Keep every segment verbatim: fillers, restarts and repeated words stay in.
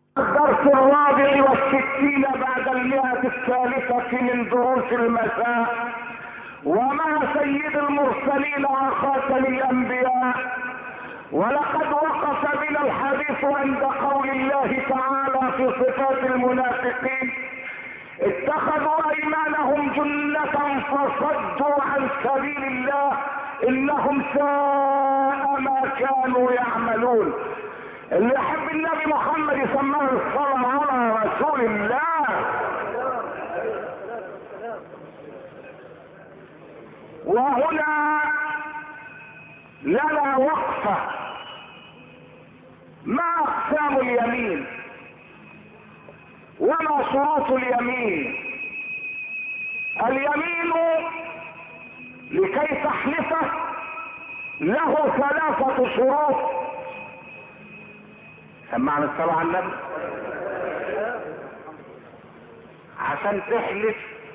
الدرس الرابع والستين بعد المئة الثالثة من دروس المساء، ومع سيد المرسلين وخاتم الانبياء. ولقد وقف بنا الحديث عند قول الله تعالى في صفات المنافقين: اتخذوا ايمانهم جنة فصدوا عن سبيل الله انهم ساء ما كانوا يعملون. اللي يحب النبي محمد يسماه الصلاة على رسول الله. وهنا لنا وقفة. ما اقسام اليمين وما شروط اليمين؟ اليمين لكي تحلفه له ثلاثة شروط. سمعنا الصلاة على النبي. عشان تحلف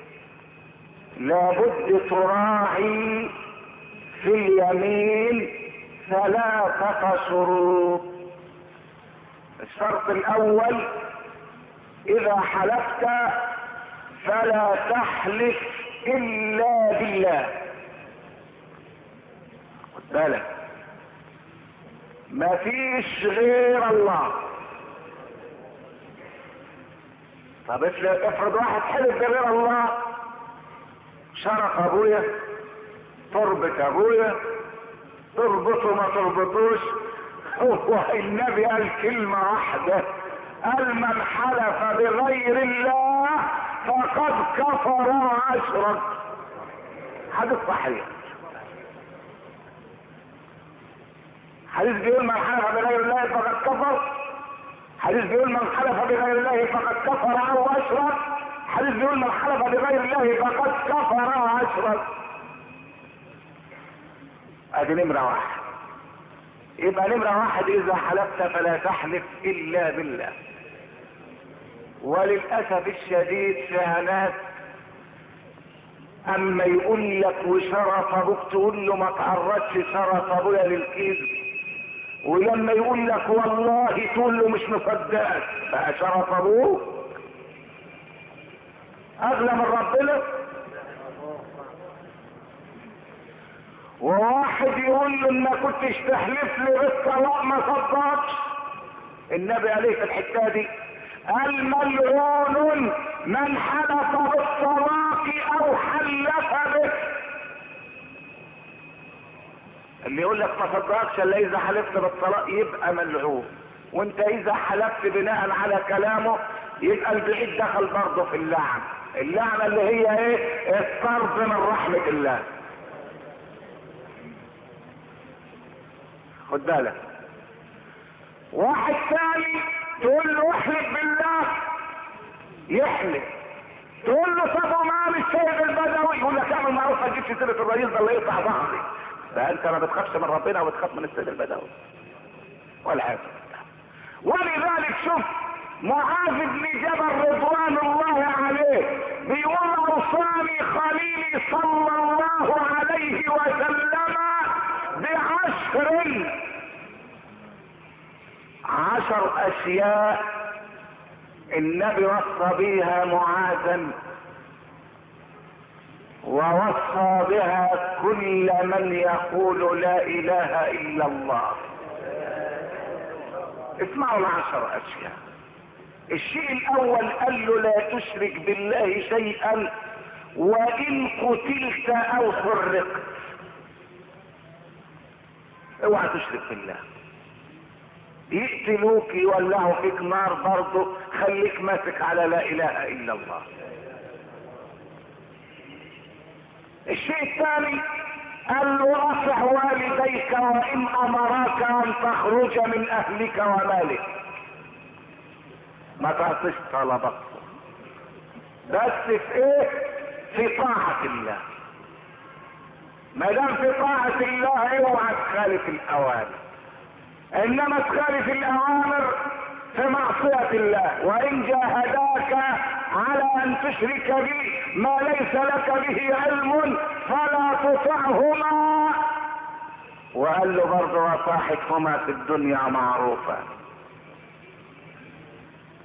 لابد تراعي في اليمين ثلاثة شروط. الشرط الاول: اذا حلفت فلا تحلف الا بالله. خد بالك، ما فيش غير الله. طب افرض واحد حلف بغير الله، شرف ابويا، تربة ابويا، تربطه ما تربطوش. هو النبي قال كلمة واحدة، قال: من حلف بغير الله فقد كفر واشرك. حديث صحيح. حديث بيقول: من حلف بغير الله فقد كفر. حديث بيقول: من حلف بغير الله فقد كفر او اشرك. حديث بيقول: من حلف بغير الله فقد كفر واشرك. ادي نمرة واحد. يبقى نمرة واحد: اذا حلفت فلا تحلف الا بالله. وللاسف الشديد فيها ناس اما يقول لك وشرف ابوك تقول له ما تعرضش شرف ابويا للكذب، ولما يقول لك والله تقول له مش مصدقك. بقى شرف ابوك اغلى من ربنا. وواحد يقول له ان ما كنتش تحلف لي بالطلاق ما صدقش. النبي عليه في الحته دي قال: ملعون من حلف بالطلاق او حلف به. اللي يقول لك ما صدقكش الا اذا حلفت بالطلاق يبقى ملعون. وانت اذا حلفت بناء على كلامه يبقى البعيد دخل برضه في اللعن. اللعنه اللي هي ايه؟ الطرد من رحمه الله. خد بالك. واحد ثاني تقول له احلف بالله يحلف، تقول له طب ومعاه السيد البدوي، يقول لك اعمل معروف ما تجيبش سيره الرئيس ده اللي يقطع ظهري. ده انت ما بتخافش من ربنا وبتخاف من السيد البدوي والعياذ بالله. ولذلك شوف معاذ بن جبل رضوان الله عليه بيقول: اوصاني خليلي صلى الله عليه وسلم بعشر عشر اشياء النبي وصى بها معاذا ووصى بها كل من يقول لا اله الا الله. اسمعوا العشر اشياء. الشيء الاول قال له: لا تشرك بالله شيئا وان قتلت او حرقت. اوعى تشرك بالله. يقتلوك يولعوا فيك نار برضه خليك ماسك على لا اله الا الله. الشيء الثاني قال له: اطع والديك وان امراك ان تخرج من اهلك ومالك. ما تعطيش طلبك بس في ايه؟ في طاعة الله. ما دام في طاعة الله اوعى تخالف الاوامر، انما تخالف الاوامر في معصية الله. وان جاهداك على ان تشرك بي ما ليس لك به علم فلا تطعهما. وقال له برضه: وصاحبهما في الدنيا معروفا.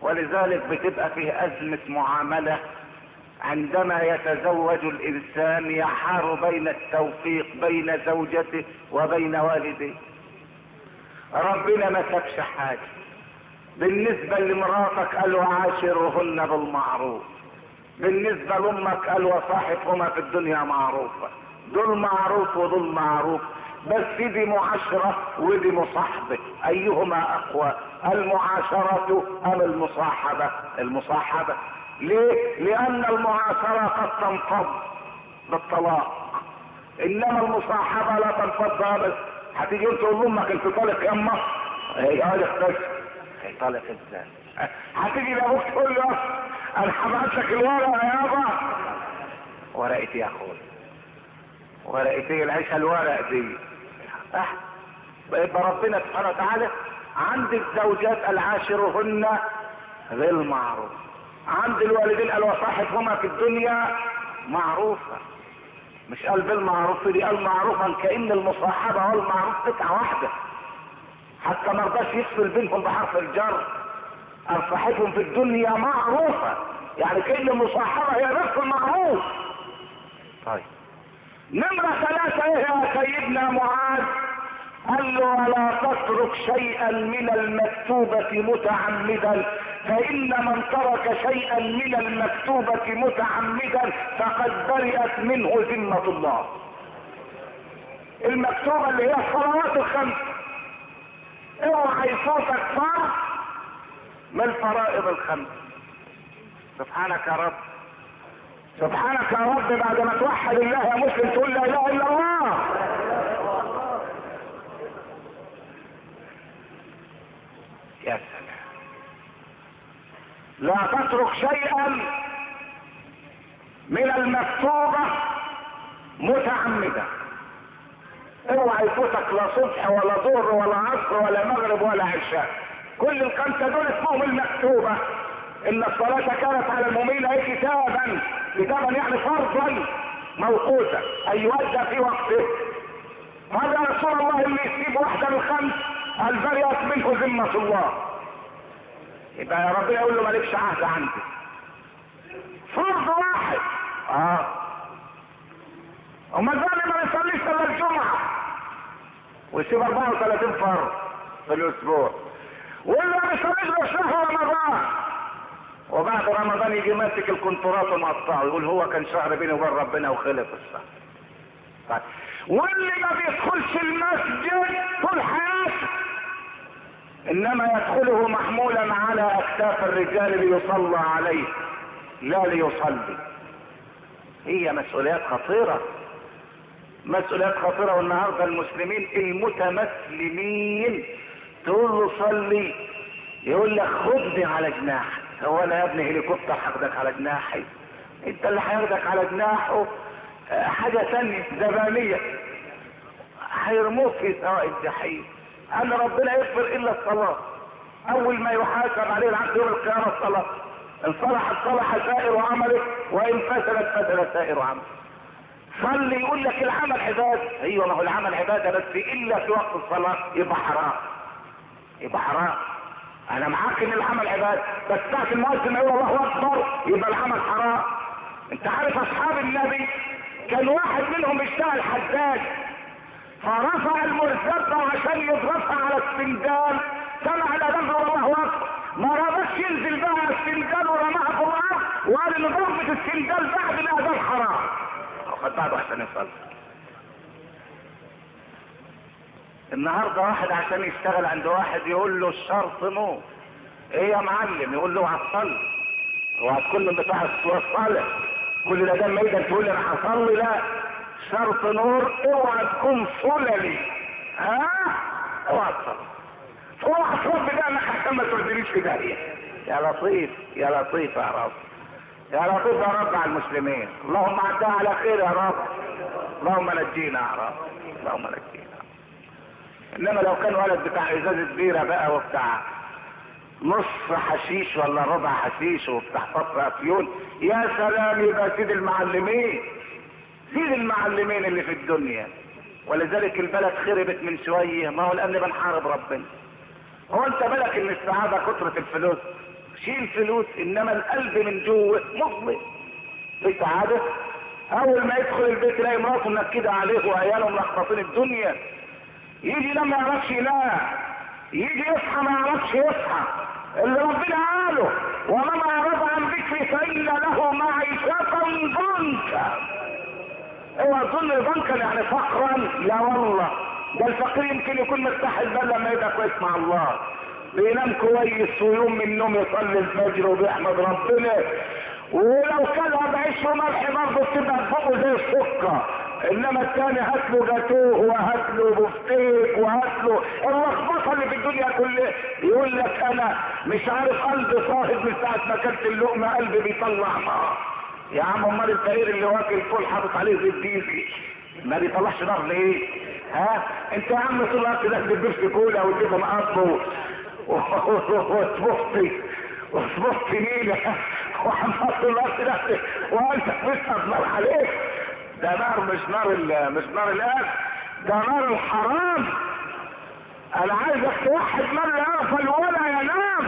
ولذلك بتبقى فيه ازمة معاملة عندما يتزوج الانسان، يحار بين التوفيق بين زوجته وبين والديه. ربنا ما سابش حاجة. بالنسبة لمراتك قال وعاشرهن بالمعروف، بالنسبة لامك قال وصاحبهما في الدنيا معروفة. دول معروف ودول معروف، بس دي معاشرة ودي مصاحبة، ايهما اقوى، المعاشرة ام المصاحبة؟ المصاحبة. ليه؟ لان المعاشرة قد تنفض بالطلاق، انما المصاحبة لا تنفض ابدا. هتيجي تقول لامك انت طالق يما، هيقول لك بس هي طالق ازاي؟ هتيجي لابوك تقول له انا هبعت لك الورقه يابا. ورقه يا اخويا؟ ورقه ايه العيشه الورق دي؟ اه يبقى ربنا سبحانه وتعالى عند الزوجات العاشرهن بالمعروف، عند الوالدين قال وصاحبهما في الدنيا معروفه. مش قال بالمعروف دي، قال معروفا، كأن المصاحبة والمعروف قطعة واحدة، حتى ما رضاش يفصل بينهم بحرف الجر. قال صاحبهم في الدنيا معروفة، يعني كأن المصاحبة هي نفس المعروف. طيب نمرة ثلاثة ايه يا سيدنا معاذ؟ قال له ولا تترك شيئا من المكتوبة متعمدا، فإن من ترك شيئا من المكتوبة متعمدا فقد برئت منه ذمة الله. المكتوبة اللي هي الصلوات الخمس، اوعى يفوتك فرض من الفرائض الخمس. سبحانك يا رب، سبحانك يا رب، بعد ما توحد الله يا مسلم تقول لا اله الا الله. يا سلام. لا تترك شيئا من المكتوبة متعمدا، اوعى يفوتك لا صبح ولا ظهر ولا عصر ولا مغرب ولا عشاء، كل الخمسة دول اسمهم المكتوبة. ان الصلاة كانت على المؤمنين اي كتابا، كتابا يعني فرضا موقوتا، اي يؤدى في وقته. قال يا رسول الله اللي يسيب واحدة من الخمس قال برئت منه ذمة الله. يبقى يا رب يقول له مالكش عهد عندي. فرض واحد اه وما زال ما يصليش الا الجمعة ويسيب أربعة وثلاثين فرض في الاسبوع، واللي ما يصليش له شهر رمضان، وبعد رمضان يجي ماسك الكنترات ومقطعه يقول هو كان شهر بيني وبين ربنا وخلف الشهر. طيب واللي ما بيدخلش المسجد طول حياته انما يدخله محمولا على اكتاف الرجال ليصلى عليه لا ليصلي. هي مسؤوليات خطيرة، مسؤوليات خطيرة. والنهارده المسلمين المتمسلمين تقول له صلي يقول لك خدني على جناحك. هو انا يا ابني هليكوبتر هاخدك على جناحي؟ انت اللي هياخدك على جناحه حاجة تانية زبانية، هيرموك في سواء الجحيم. ان ربنا يغفر الا الصلاة، اول ما يحاسب عليه العبد يوم القيامة الصلاة. ان صلحت صلح سائر عملك وان فسدت فسد سائر عملك. صلي يقول لك العمل عبادة، ايوه ما هو العمل عبادة بس الا في وقت الصلاة يبقى حرام، يبقى حرام. انا معاك ان العمل عبادة بس ساعة المؤذن يقول الله اكبر يبقى العمل حرام. انت عارف اصحاب النبي كان واحد منهم بيشتغل حداد، فرفع المرزبة عشان يضربها على السندال، سمع الاذان الله اكبر، ما رضاش ينزل بقى السندال ورماها في الارض وقال ان ضربة السندال بعد الاذان حرام. خد بعده عشان يصلي. النهارده واحد عشان يشتغل عند واحد يقول له الشرط نور. ايه يا معلم؟ يقول له هتصلي. وهتكون من بتاع الصلاة كل ده لما يجي تقول لي انا هصلي؟ لا، شرط نور اوعى تكون صللي. ها اوعى تصلي، اوعى تصلي ده انك عشان ما تودينيش في داهيه. يا لطيف يا لطيف يا رب، يا لطيف يا رب على المسلمين. اللهم عدها على خير يا رب، اللهم نجينا يا رب، اللهم نجينا. انما لو كان ولد بتاع ازازه بيره بقى وبتاع نص حشيش ولا ربع حشيش وبتاع فطر افيون، يا سلام، يبقى سيد المعلمين، سيد المعلمين اللي في الدنيا. ولذلك البلد خربت من شويه، ما هو لان بنحارب ربنا. هو انت بالك ان السعاده كثره الفلوس؟ شيل فلوس، انما القلب من جوه مظلم في سعاده. اول ما يدخل البيت يلاقي مراته منكده عليه وعياله ملخبطين الدنيا، يجي لما يعرفش ينام، يجي يصحى ما يعرفش يصحى. اللي ربنا قاله ومن اعرض عن ذكري فان له معيشه ضنكا. اوعى تظن ضنكا يعني فقرا، لا والله، ده الفقير يمكن يكون مرتاح البال لما يبقى كويس مع الله، بينام كويس ويوم من النوم يصلي الفجر وبيحمد ربنا، ولو كلها بعيش وملح برضه بتبقى فوقه زي السكر. انما الثاني هات له جاتوه وهات له بفتيك وهات له اللخبطه اللي في الدنيا كلها، يقول لك انا مش عارف قلبي صاحب من ساعه ما اكلت اللقمه قلبي بيطلع نار. يا عم امال الفقير اللي واكل فول حاطط عليه زيت ديزل ما بيطلعش نار ليه؟ ها انت يا عم طول الوقت ده بتجيب كولا وتجيب مقطو وتبصي وتبصي مين وحمصت الوقت ده وانت بتسقط نار عليك. ده نار مش نار مش نار الآن، ده نار الحرام. انا عايزك توحد من لا يغفل ولا ينام.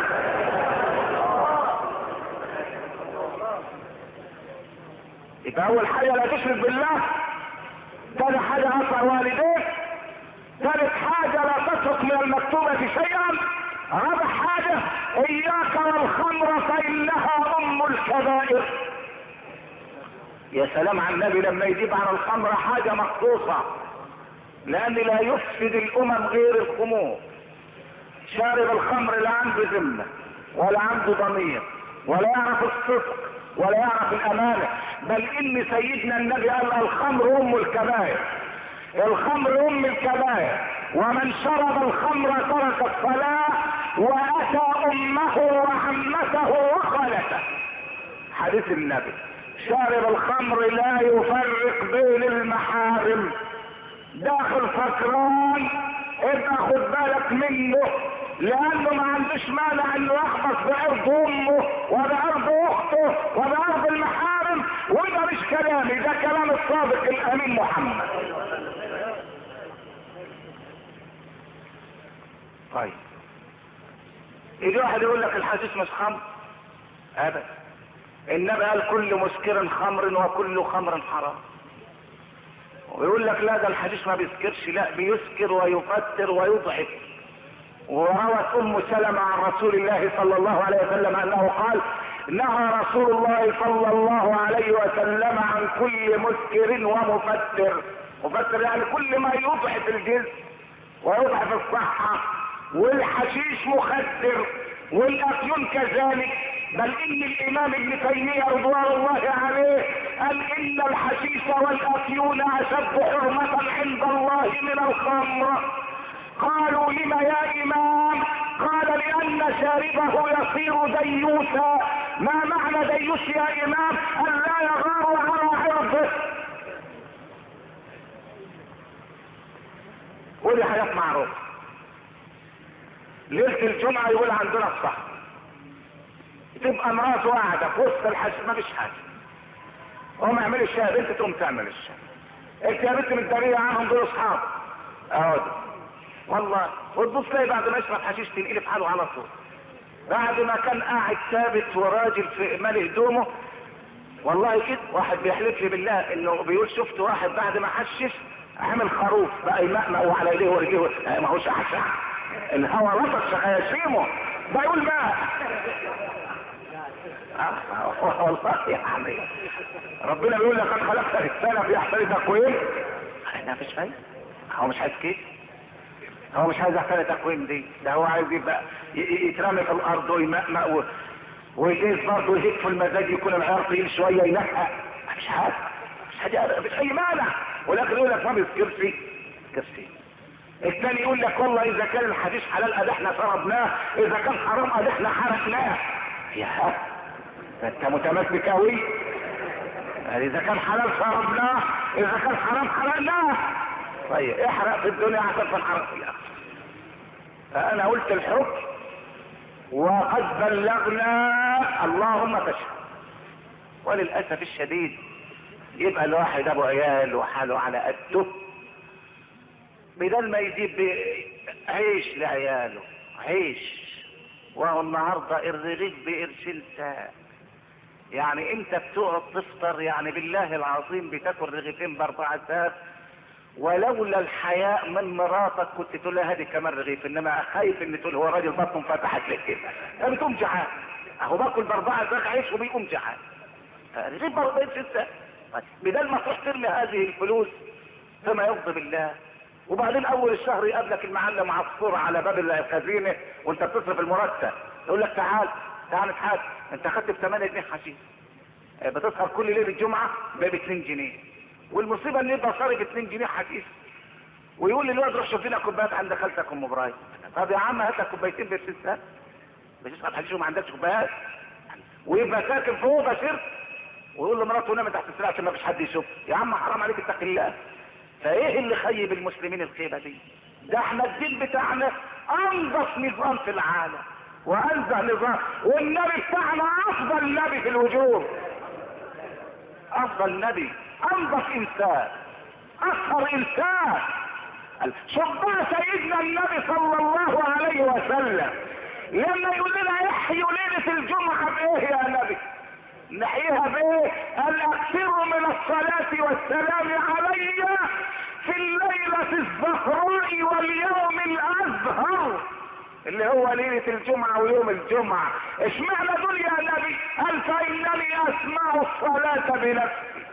يبقى اول حاجه لا تشرك بالله، ثاني حاجه اطع والديك، ثالث حاجه لا تترك من المكتوبه شيئا، رابع حاجه اياك والخمر فانها ام الكبائر. يا سلام على النبي لما يجيب عن الخمر حاجه مخصوصه، لان لا يفسد الامم غير الخمور. شارب الخمر لا عنده ذمه ولا عنده ضمير ولا يعرف الصدق ولا يعرف الامانه، بل ان سيدنا النبي قال الخمر ام الكبائر، الخمر ام الكبائر، ومن شرب الخمر ترك الصلاه واتى امه وعمته وخالته. حديث النبي. شارب الخمر لا يفرق بين المحارم، داخل فكران ابقى خد بالك منه، لانه ما عندوش مانع انه يخبط بارض امه وبارض اخته وبارض المحارم، وده مش كلامي، ده كلام الصادق الامين محمد. طيب يجي واحد يقول لك الحديث مش خمر ابدا، النبي قال كل مسكر خمر وكل خمر حرام. ويقول لك لا ده الحديث ما بيسكرش، لا بيسكر ويفتر ويضعف. وروت ام سلمة عن رسول الله صلى الله عليه وسلم انه قال نهى رسول الله صلى الله عليه وسلم عن كل مسكر ومفتر. مفتر يعني كل ما يضعف الجسم ويضعف الصحة، والحشيش مخدر والافيون كذلك، بل ان الامام ابن تيمية رضوان الله عليه قال ان الحشيش والافيون اشد حرمة عند الله من الخمر. قالوا لما يا امام؟ قال لان شاربه يصير ديوثا. ما معنى ديوث يا امام؟ ان لا يغار على عرضه. ودي حاجات معروفة. ليلة الجمعة يقول عندنا الصح، تبقى مراته قاعدة في وسط الحج ما فيش حاجة، هم يعملوا الشاي، بنت تقوم تعمل الشاي، انت يا بنت متدارية عنهم دول اصحاب اهو والله، وتبص تلاقي بعد ما يشرب حشيش تنقلب حاله على طول، بعد ما كان قاعد ثابت وراجل في مالي هدومه. والله كده واحد بيحلف لي بالله انه بيقول شفت واحد بعد ما حشش عمل خروف بقى يمقمق على ايديه ورجليه، ما هوش احسن الهوا لطش خياشيمه بيقول ماء. والله يا حبيبي ربنا بيقول لك قد خلقت الانسان في احسن تقويم. احنا مفيش فايده، هو مش عايز كده، هو مش عايز احسن تقويم دي، ده هو عايز يبقى يترمي في الارض ويمقمق ويجيز برضه يهيك في المزاج، يكون العيار طويل شويه ينقق، مفيش حاجه مش حاجه مفيش اي مانع، ولكن يقول لك ما بيسكرش كرسي. الثاني يقول لك والله اذا كان الحديث حلال ادي احنا شربناه، اذا كان حرام ادي احنا حرقناه. يا انت متمسك قوي، اذا كان حلال شربناه، اذا كان حرام حرقناه. طيب احرق في الدنيا عشان تنحرق في الاخره. فانا قلت الحكم وقد بلغنا اللهم فاشهد. وللاسف الشديد يبقى الواحد ابو عيال وحاله على قده، بدل ما يجيب عيش لعياله، عيش وهو النهارده الرغيف بقرشين ساعة. يعني انت بتقعد تفطر يعني بالله العظيم بتاكل رغيفين باربع ساعات، ولولا الحياء من مراتك كنت تقول لها هذه كمان رغيف، انما خايف ان تقول هو راجل بطنه فتحت لك كده، انت بتقوم جعان اهو باكل باربع ساعات عيش وبيقوم جعان. رغيف برضه ستة، بدل ما تروح ترمي هذه الفلوس فيما يرضي بالله. وبعدين اول الشهر يقابلك المعلم عصفور على باب الخزينه وانت بتصرف المرتب، يقول لك تعال تعال نتحاسب، انت خدت ب ثمانية جنيه حشيش، بتسهر كل ليله الجمعه ب اتنين جنيه، والمصيبه ان يبقى صارف اتنين جنيه حشيش، ويقول لي الواد روح شوف لنا كوبايات عند خالتك ام ابراهيم. طب يا عم هات لك كوبايتين ب ستين سنت، بتشرب حشيش وما عندكش كوبايات، ويبقى ساكن فوق بشر ويقول لمراته نام تحت السرير عشان ما فيش حد يشوف. يا عم حرام عليك اتق الله. فايه اللي خيب المسلمين الخيبه دي؟ ده احنا الدين بتاعنا انظف نظام في العالم وانزه نظام، والنبي بتاعنا افضل نبي في الوجود، افضل نبي، انظف انسان، اطهر انسان. شوف بقى سيدنا النبي صلى الله عليه وسلم لما يقول لنا احيوا ليله الجمعه بايه يا نبي؟ نحييها بايه؟ قال اكثروا من الصلاة والسلام علي في الليلة الزهراء واليوم الازهر، اللي هو ليلة الجمعة ويوم الجمعة. اشمعنى دول يا نبي؟ قال فانني اسمع الصلاة بنفسي.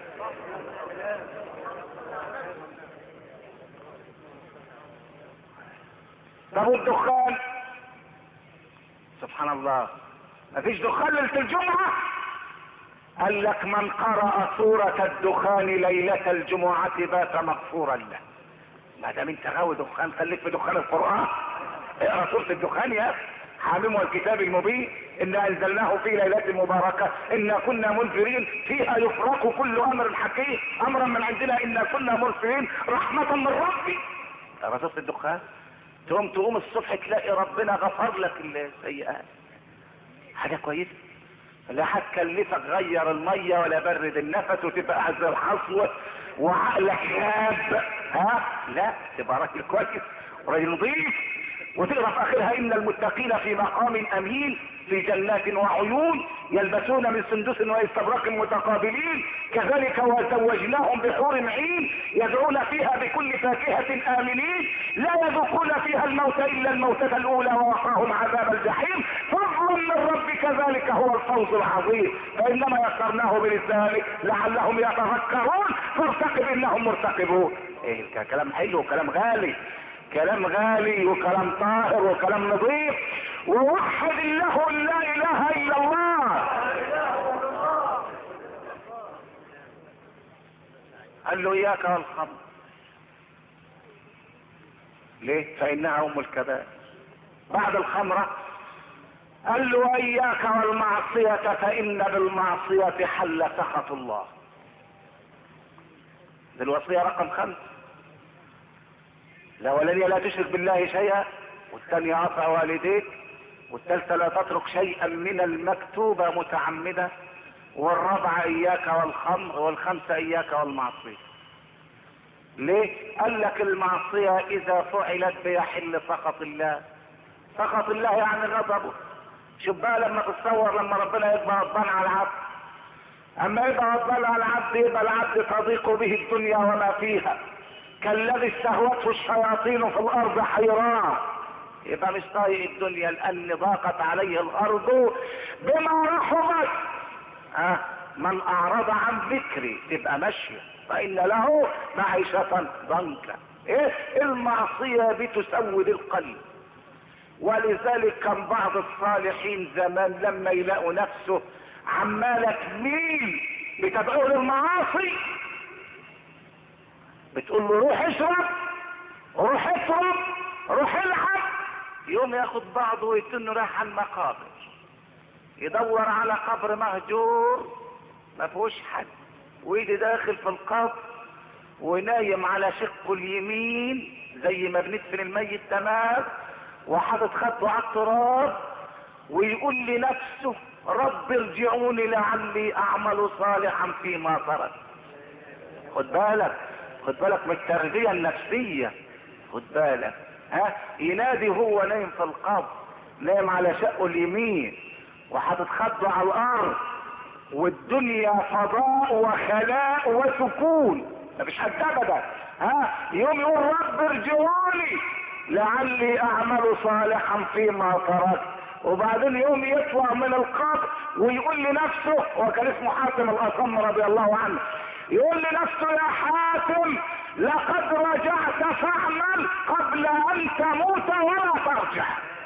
طب والدخان؟ سبحان الله، مفيش دخان ليلة الجمعة؟ قال لك من قرأ سورة الدخان ليلة الجمعة بات مغفورا له. ما دام انت غاوي دخان خليك في دخان القرآن، اقرا سورة الدخان يا اخي. حامم والكتاب المبين انا انزلناه في ليلة مباركة انا كنا منذرين فيها يفرق كل امر حكيم امرا من عندنا انا كنا مرسلين رحمة من ربي. اقرا سورة الدخان تقوم تقوم الصبح تلاقي ربنا غفر لك السيئات. حاجة كويسة، لا هتكلفك غير المية ولا برد النفس وتبقى قاعد زي الحصوة وعقلك شاب، ها لا تبقى راجل كويس وراجل نظيف. وتقرا في اخرها ان المتقين في مقام امين في جنات وعيون يلبسون من سندس واستبرق متقابلين كذلك وزوجناهم بحور عين يدعون فيها بكل فاكهة آمنين لا يذوقون فيها الموت إلا الموتة الأولى ووقاهم عذاب الجحيم فضلا من ربك ذلك هو الفوز العظيم. فإنما يسرناه بلسانك لعلهم يتذكرون فارتقب إنهم مرتقبون. إيه كلام حلو وكلام غالي، كلام غالي وكلام طاهر وكلام نظيف. ووحد الله لا اله الا الله. قال له اياك والخمر. ليه؟ فانها ام الكبائر. بعد الخمرة قال له اياك والمعصية فان بالمعصية حل سخط الله. دي الوصية رقم خمسة. الاولانية لا تشرك بالله شيئا، والثانية اطع والديك، والثالثة لا تترك شيئا من المكتوبة متعمدة، والرابعة اياك والخمر، والخمسة اياك والمعصية. ليه؟ قال لك المعصية اذا فعلت بيحل سخط الله. سخط الله يعني غضبه. شوف بقى لما تتصور لما ربنا يبقى غضبان على العبد، اما يبقى غضبان على العبد يبقى العبد تضيق به الدنيا وما فيها كالذي استهوته الشياطين في الارض حيران. يبقى مش طايق الدنيا لان ضاقت عليه الارض بما رحمت. ها من اعرض عن ذكري تبقى ماشيه فان له معيشة ضنكا. ايه المعصية بتسود القلب. ولذلك كان بعض الصالحين زمان لما يلاقوا نفسه عمالة تميل بتدعوه للمعاصي بتقول له روح اشرب روح اشرب روح العب، يوم ياخد بعضه ويتنه رايح على المقابر يدور على قبر مهجور ما فيهوش حد، ويجي داخل في القبر ونايم على شقه اليمين زي ما بندفن الميت تمام وحاطط خده على التراب ويقول لنفسه رب ارجعوني لعلي اعمل صالحا فيما ترك. خد بالك خد بالك من التربية النفسية. خد بالك ها ينادي هو نايم في القبر نايم على شقه اليمين وحاطط خده على الارض، والدنيا فضاء وخلاء وسكون، مفيش حد ابدا. ها يوم يقول رب ارجعوني لعلي اعمل صالحا فيما تركت، وبعدين يوم يطلع من القبر ويقول لنفسه، وكان اسمه حاتم الاصم رضي الله عنه، يقول لنفسه يا حاتم لقد رجعت فاعمل قبل ان تموت ولا ترجع.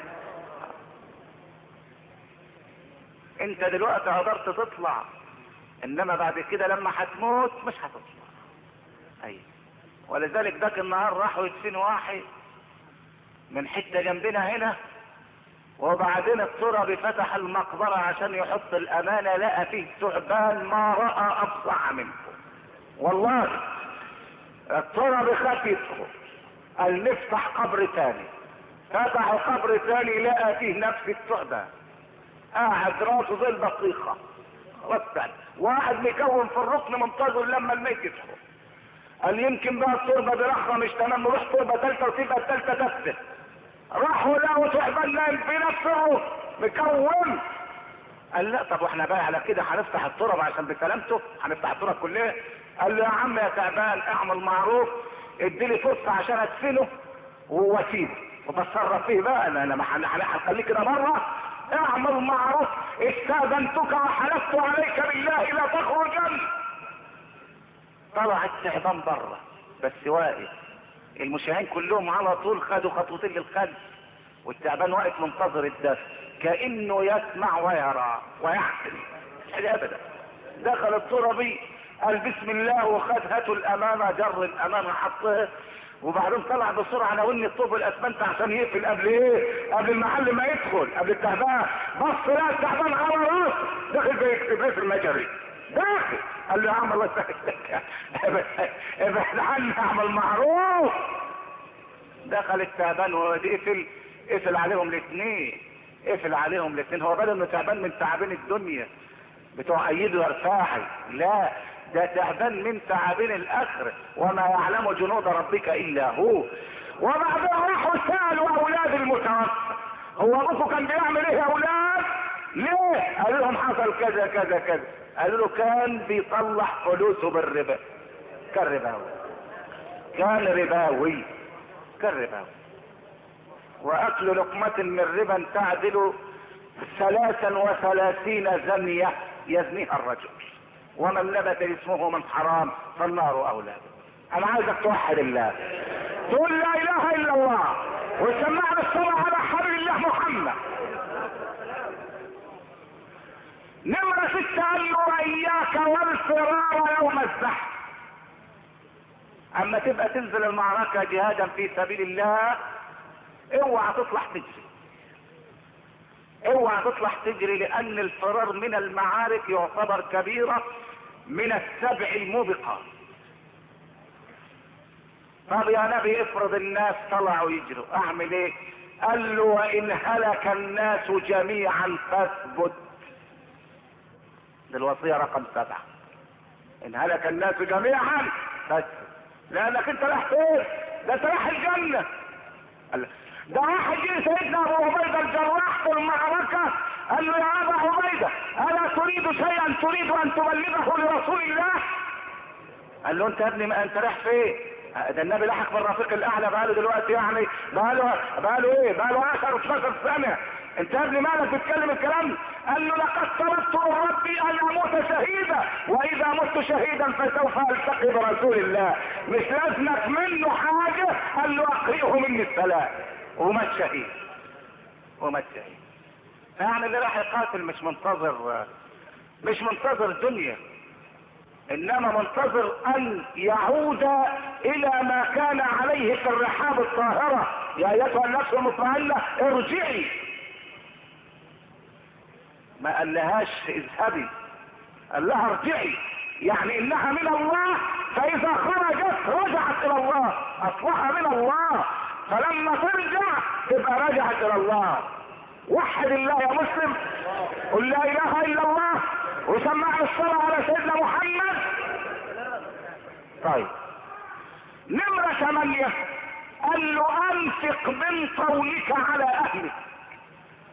انت دلوقتي قدرت تطلع، انما بعد كده لما هتموت مش هتطلع. ايوه، ولذلك ذاك النهار راحوا يدفنوا واحد من حته جنبنا هنا، وبعدين التربي فتح المقبره عشان يحط الامانه، لقى فيه ثعبان ما راى افصح منه. والله التربي خاف يدخل، قال نفتح قبر تاني، فتحوا قبر تاني لقى فيه نفس الثعبان قاعد راسه زي البطيخه وسط، واحد مكون في الركن منتظر لما الميت يدخل. قال يمكن بقى التربه دي رخره مش تمام، نروح تربه ثالثه وتبقى الثالثه تفسد. راحوا لقوا ثعبان نايم في نفسه مكون. قال لا طب واحنا بقى على كده هنفتح التراب عشان بسلامته، هنفتح التراب كلها؟ قال له يا عم يا تعبان اعمل معروف، اديلي فرصه عشان ادفنه واسيبه وبتصرف فيه بقى، انا انا هخليك كده مره. اعمل معروف، استاذنتك وحلفت عليك بالله لا تخرجن. طلع التعبان بره بس واقف، المشاهين كلهم على طول خدوا خطوتين للخلف، والتعبان واقف منتظر الدفن كانه يسمع ويرى ويعقل. مش حاجه ابدا. دخل التربي قال بسم الله وخد هاتوا الامانه، جر الامانه حطها، وبعدين طلع بسرعه ناولني الطوب والاسمنت عشان يقفل قبل ايه؟ قبل المحل ما يدخل، قبل التعبان. بص لا التعبان على راسه داخل بيكتب ايه في المجري داخل. قال له يا عم الله يسهلك ابعد عني اعمل معروف. دخل التعبان وقفل، قفل عليهم الاثنين، قفل عليهم الاثنين. هو بدل انه تعبان من تعابين الدنيا بتوع ايده وارفاعي، لا ده تعبان من تعابين الاخره، وما يعلم جنود ربك الا هو. وبعدين راحوا سالوا اولاد المتوفى هو ابوكم كان بيعمل ايه يا اولاد؟ ليه؟ قالوا لهم حصل كذا كذا كذا. قالوا له كان بيطلع فلوسه بالربا. كان رباوي، كان رباوي، كان رباوي. واكل لقمة من ربا تعدل ثلاثا وثلاثين زنية يزنيها الرجل، ومن نبت اسمه من حرام فالنار اولاد. انا عايزك توحد الله، تقول لا اله الا الله، وسمعنا الصلاة على حبيب الله محمد. نمرة ستة قال له اياك والفرار يوم الزحف. اما تبقى تنزل المعركة جهادا في سبيل الله اوعى تطلع تجري، اوعى تطلع تجري، لان الفرار من المعارك يعتبر كبيرة من السبع الموبقات. طب يا نبي افرض الناس طلعوا يجروا اعمل ايه؟ قال له وان هلك الناس جميعا فاثبت. دي الوصية رقم سبعة، ان هلك الناس جميعا فاثبت، لانك انت رايح فين؟ ده انت رايح الجنة. ده واحد جه سيدنا ابو عبيده الجراح في المعركه قال له يا ابا عبيده الا تريد شيئا تريد ان تبلغه لرسول الله؟ قال له انت يا ابني ما انت رايح فين؟ ده النبي لحق بالرفيق الاعلى بقاله دلوقتي يعني بقاله بقاله ايه؟ بقاله عشرة اتناشر سنه. انت يا ابني مالك بتتكلم الكلام؟ قال له لقد طلبت من ربي ان اموت شهيدا، واذا مت شهيدا فسوف التقي برسول الله، مش لازمك منه حاجه. قال له اقرئه مني السلام، ومات شهيد، ومات شهيد. يعني اللي راح يقاتل مش منتظر، مش منتظر الدنيا، انما منتظر ان يعود الى ما كان عليه في الرحاب الطاهرة. يا ايتها النفس المطمئنة ارجعي، ما قالهاش اذهبي، قال لها ارجعي، يعني انها من الله، فاذا خرجت رجعت الى الله، اصلها من الله، فلما ترجع تبقى رجعت الى الله. وحد الله يا مسلم، قل لا اله الا الله، وسمعنا الصلاة على سيدنا محمد. طيب نمرة ثمانية قال له انفق من قولك على اهلك.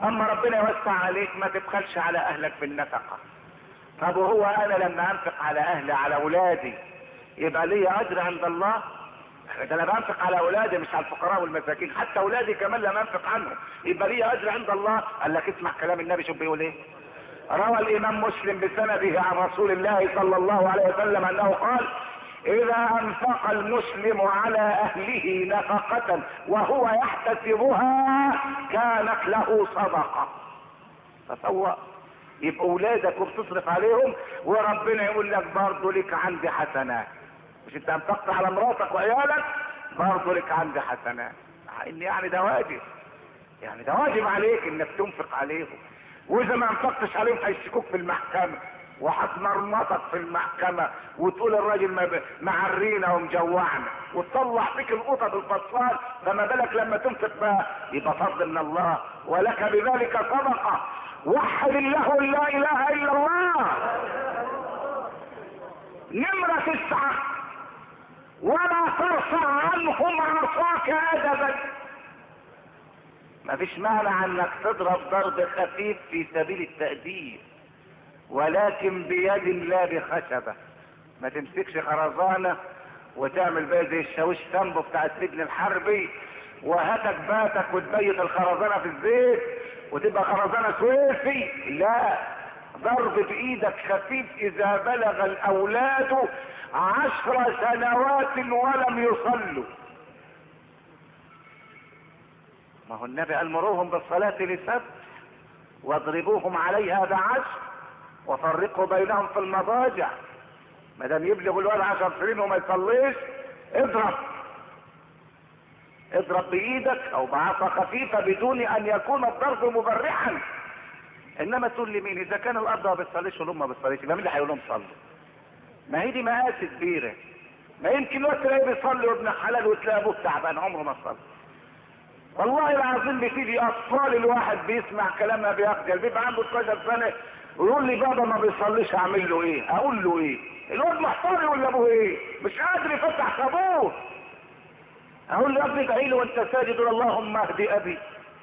اما ربنا يوسع عليك ما تبخلش على اهلك بالنفقة. طب وهو انا لما انفق على اهلي على اولادي يبقى لي اجر عند الله؟ ده انا بنفق على اولادي مش على الفقراء والمساكين، حتى اولادي كمان لما انفق عنهم يبقى لي اجر عند الله. قال لك اسمع كلام النبي شوف بيقول ايه. روى الامام مسلم بسنده عن رسول الله صلى الله عليه وسلم انه قال: اذا انفق المسلم على اهله نفقة وهو يحتسبها كانت له صدقة. تصور يبقى اولادك وبتصرف عليهم وربنا يقول لك برضه لك عندي حسنات. مش انت انفقت على مراتك وعيالك برضه لك عندي حسنات. ان يعني ده واجب، يعني ده واجب عليك انك تنفق عليهم. واذا ما انفقتش عليهم هيشتكوك في المحكمة وهتمرمطك في المحكمة وتقول الراجل معرينا ومجوعنا وتطلع فيك القطط الفصال، فما بالك لما تنفق بقى؟ يبقى فضل من الله ولك بذلك صدقة. وحد الله لا اله الا الله. نمرة تسعة: ولا ترفع عنهم عصاك ادبا. ما فيش مانع انك تضرب ضرب خفيف في سبيل التأديب، ولكن بيد لا بخشبة. ما تمسكش خرزانة وتعمل بقى زي الشاويش سامبو بتاع السجن الحربي وهاتك باتك وتبيت الخرزانة في الزيت وتبقى خرزانة سويفي. لا، ضرب بايدك خفيف اذا بلغ الاولاد عشر سنوات ولم يصلوا. ما هو النبي قال: مروهم بالصلاة لسبت واضربوهم عليها بعشر وفرقوا بينهم في المضاجع. ما دام يبلغ الولد عشر سنين وما يصليش اضرب اضرب بايدك او بعصا خفيفة بدون ان يكون الضرب مبرحا. انما تقول لي مين؟ اذا كان الاب ما بيصليش والام ما بيصليش يبقى مين اللي هيقول لهم صلوا؟ ما هي دي مقاس كبيره. ما يمكن وقت تلاقيه بيصلي وابن حلال وتلاقي ابوه تعبان عمره ما صلى. والله العظيم بتيجي اطفال الواحد بيسمع كلامها بيخجل، بيبقى عنده اتناشر سنه ويقول لي بابا ما بيصليش اعمل له ايه؟ اقول له ايه؟ الواد محتار يقول لابوه ايه؟ مش قادر يفتح صابون. اقول له يا ابني ادعي له وانت ساجد اللهم اهدي ابي.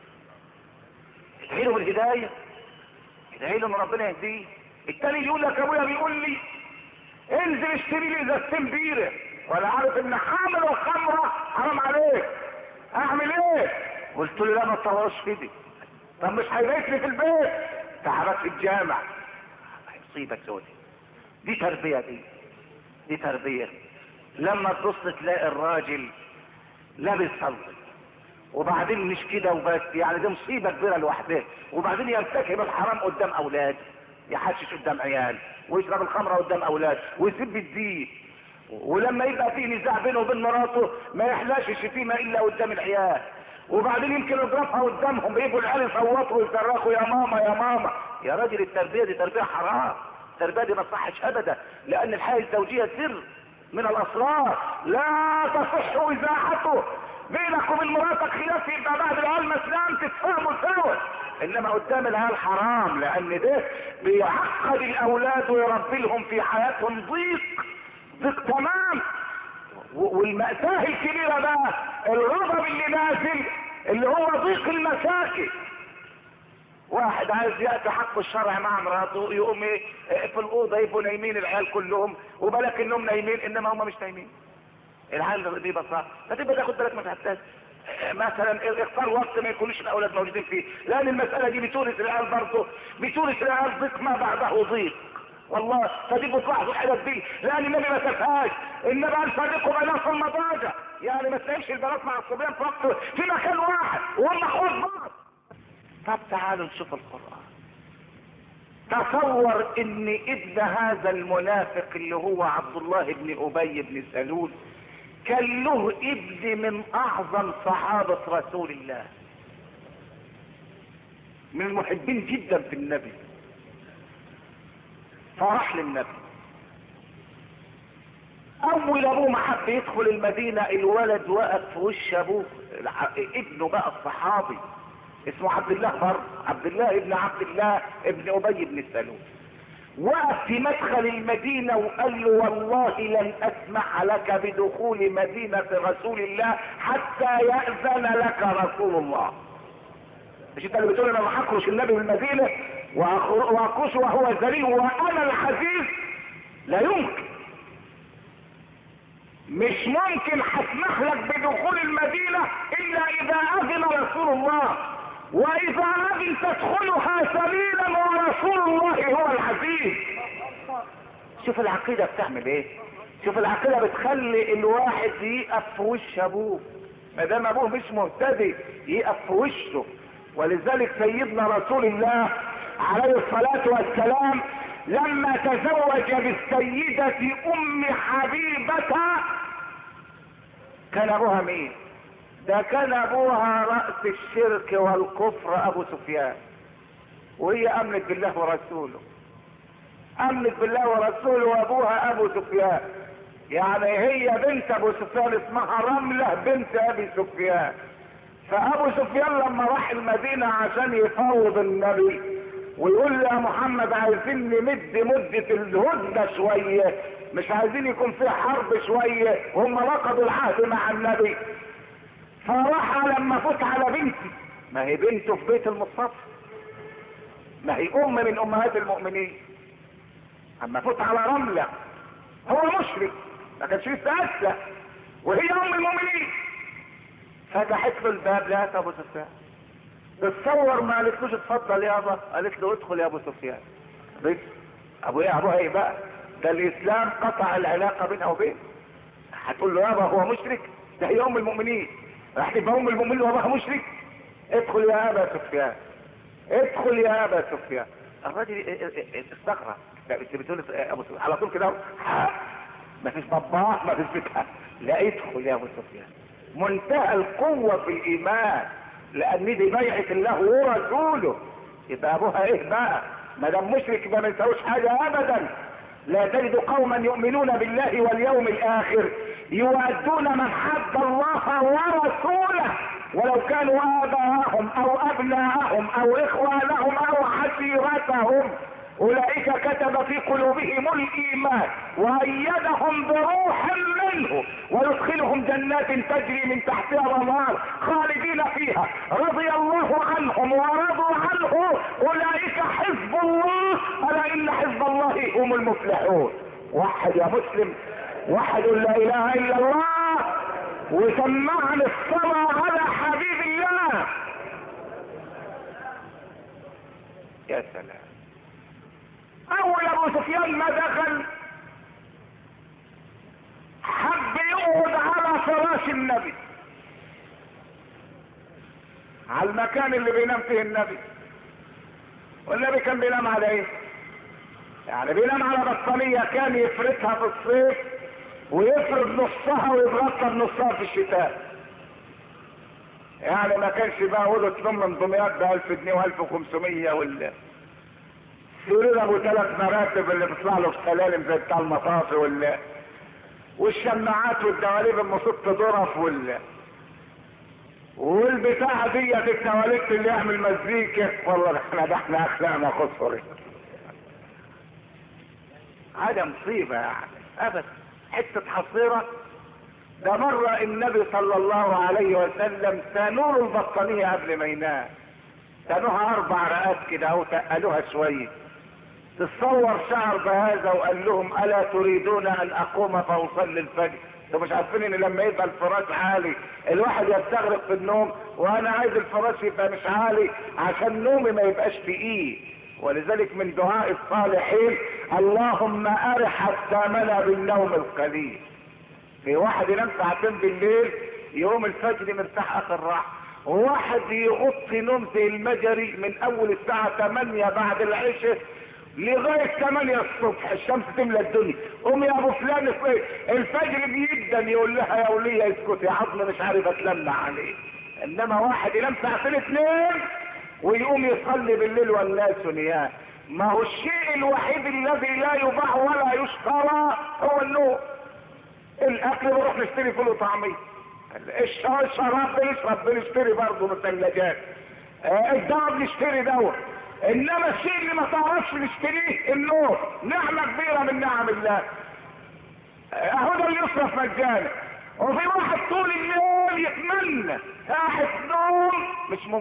ادعي له بالهدايه، ادعي له ان ربنا يهديه. التاني يقول لك ابويا بيقول لي انزل اشتري لي ازازتين بيره، ولا عارف ان حامل الخمره حرام عليك، اعمل ايه؟ قلت له لا ما تطورش كده. طب مش هيبيت لي في البيت؟ تعبت في الجامع. مصيبه سودة. دي تربيه، دي دي تربيه. لما تبص تلاقي الراجل لا بيصلي وبعدين مش كده وبس، يعني دي مصيبه كبيره لوحدها، وبعدين يرتكب الحرام قدام اولاده، يحشش قدام عيال ويشرب الخمره قدام اولاد ويسب الدين، ولما يبقى فيه نزاع بينه وبين مراته ما يحلاش الشتيمه الا قدام العيال، وبعدين يمكن يضربها قدامهم يجوا العيال يصوتوا ويصرخوا يا ماما يا ماما. يا راجل التربيه دي تربيه حرام، التربيه دي ما تصحش ابدا، لان الحياه الزوجيه سر من الاسرار لا تصح اذاعته. بينك وبين مراتك خلاف يبقى بعد العيال مسلم تتفاهموا سوا، انما قدام العيال حرام، لان ده بيعقد الاولاد ويربي لهم في حياتهم ضيق ضيق تمام. والمأساة الكبيرة بقى الغضب اللي نازل اللي هو ضيق المساكن. واحد عايز يأتي حق الشرع مع مراته يقوم ايه في الاوضه يبقوا نايمين العيال كلهم وبالك انهم نايمين انما هم مش نايمين. العيال دي بصراحه فتبقى تاخد بالك من حساس. مثلا اختار وقت ما يكونش الاولاد موجودين فيه، لان المساله دي بتورث العيال برضه، بتورث العيال ضيق ما بعده ضيق. والله فدي تلاحظوا الحاجات دي، لان النبي ما سابهاش. النبي قال فرقوا بينهم في المضاجع، يعني ما تلاقيش البنات مع الصبيان في وقت في مكان واحد وهم اخوات بعض. طب تعالوا نشوف القرآن. تصور ان ابن هذا المنافق اللي هو عبد الله بن ابي بن سلول كان له ابن من اعظم صحابة رسول الله، من المحبين جدا في النبي، فراح للنبي. اول ابوه ما حب يدخل المدينة الولد وقف في وش ابوه، ابنه بقى الصحابي اسمه عبد الله برضه، عبد الله ابن عبد الله ابن ابي بن سلول، وقف في مدخل المدينة وقال له والله لن اسمح لك بدخول مدينة رسول الله حتى يأذن لك رسول الله. مش انت اللي بتقول انا هخرج النبي من المدينه واخرج وهو ذليل وانا العزيز؟ لا يمكن، مش ممكن هسمح لك بدخول المدينه الا اذا اذن رسول الله، واذا اذن تدخلها سبيلا ورسول الله هو العزيز. شوف العقيده بتعمل ايه، شوف العقيده بتخلي الواحد يقف في وش ابوه ما دام ابوه مش مهتدي، يقف في وشه. ولذلك سيدنا رسول الله عليه الصلاه والسلام لما تزوج بالسيده ام حبيبه كان ابوها مين؟ ده كان ابوها رأس الشرك والكفر ابو سفيان، وهي امنت بالله ورسوله، امنت بالله ورسوله وابوها ابو سفيان. يعني هي بنت ابو سفيان اسمها رملة بنت ابي سفيان. فابو سفيان لما راح المدينة عشان يفاوض النبي ويقول له يا محمد عايزين نمد مدة الهدنة شوية، مش عايزين يكون في حرب شوية، وهم رقدوا العهد مع النبي. فراح لما فوت على بنتي، ما هي بنته في بيت المصطفى، ما هي ام من امهات المؤمنين، اما فوت على رملة هو مشرك ما كانش لسه اسلم وهي ام المؤمنين، فتحت له الباب لقت ابو سفيان. تتصور ما قالتلوش اتفضل يابا، قالت له ادخل يا ابو سفيان. بس ابو ايه ابوها ايه بقى؟ ده الاسلام قطع العلاقه بينها وبين. هتقول له يابا هو مشرك؟ ده هي ام المؤمنين، راح تبقى ام المؤمنين وابوها مشرك؟ ادخل يا ابا سفيان، ادخل يا ابا سفيان. الراجل استغرب، انت بتقول ابو سفيان على طول كده، ما فيش باباه ما فيش بتاع، لا ادخل يا ابو سفيان. منتهى القوه في الايمان، لان دي بيعه الله ورسوله. يبقى ابوها ايه بقى؟ ما دام مشرك يبقى ما يساويش حاجه ابدا. لا تجد قوما يؤمنون بالله واليوم الاخر يؤدون من حد الله ورسوله ولو كانوا اباءهم او ابناءهم او اخوانهم او عشيرتهم، اولئك كتب في قلوبهم الايمان وايدهم بروح منه ويدخلهم جنات تجري من تحتها الانهار خالدين فيها رضي الله عنهم ورضوا عنه اولئك حزب الله الا ان حزب الله هم المفلحون. وحد يا مسلم، وحد لا اله الا الله، وسمعنا الصلاة على حبيب الله. يا سلام. اول ابو سفيان ما دخل حب يقعد على فراش النبي، على المكان اللي بينام فيه النبي. والنبي كان بينام على ايه؟ يعني بينام على بطانية كان يفردها في الصيف ويفرد نصها ويتغطى بنصها في الشتاء. يعني ما كانش بقى اوضه نوم من دمياط ب ألف جنيه وألف وخمسمية وال سرير ابو ثلاث مراتب اللي بيطلع له في سلالم زي بتاع المطاف وال والشماعات والدواليب المصط ظرف وال والبتاعه ديت التواليت اللي يعمل مزيكا. والله احنا ده احنا اخلاقنا خسرت. هذا مصيبه يعني ابدا، حته حصيره. ده مرة النبي صلى الله عليه وسلم تنور البطانية قبل ما ينام، تنوها اربع رقات كده او تقلوها شوية. تتصور شعر بهذا وقال لهم الا تريدون ان اقوم فاصلي الفجر؟ انتوا مش عارفين ان لما يبقى الفراش عالي الواحد يستغرق في النوم، وانا عايز الفراش يبقى مش عالي عشان نومي ما يبقاش تقيل. ولذلك من دعاء الصالحين اللهم ارح اجسامنا بالنوم القليل. في واحد ينام ساعتين بالليل يقوم الفجر مرتاح اخر راحه، وواحد يغطي نوم زي المجري من اول الساعه ثمانية بعد العشاء لغايه ثمانية الصبح الشمس تملى الدنيا. قوم يا ابو فلان الفجر بيدا، يقول لها يا وليه اسكت يا عظم مش عارف اتلمع عليه. انما واحد ينام ساعتين اثنين ويقوم يصلي بالليل والناس نيام. ما هو الشيء الوحيد الذي لا يباع ولا يشترى هو النوم. الاكل بنروح نشتري فول وطعميه، الشراب بنشرب بنشتري برضه من الثلاجات، الدواء بنشتري دواء. انما الشيء اللي ما تعرفش نشتريه النور، نعمه كبيره من نعم الله. اهو ده اللي يصرف مجانا. وفي واحد طول الليل يتمنى قاعد نوم مش ممكن،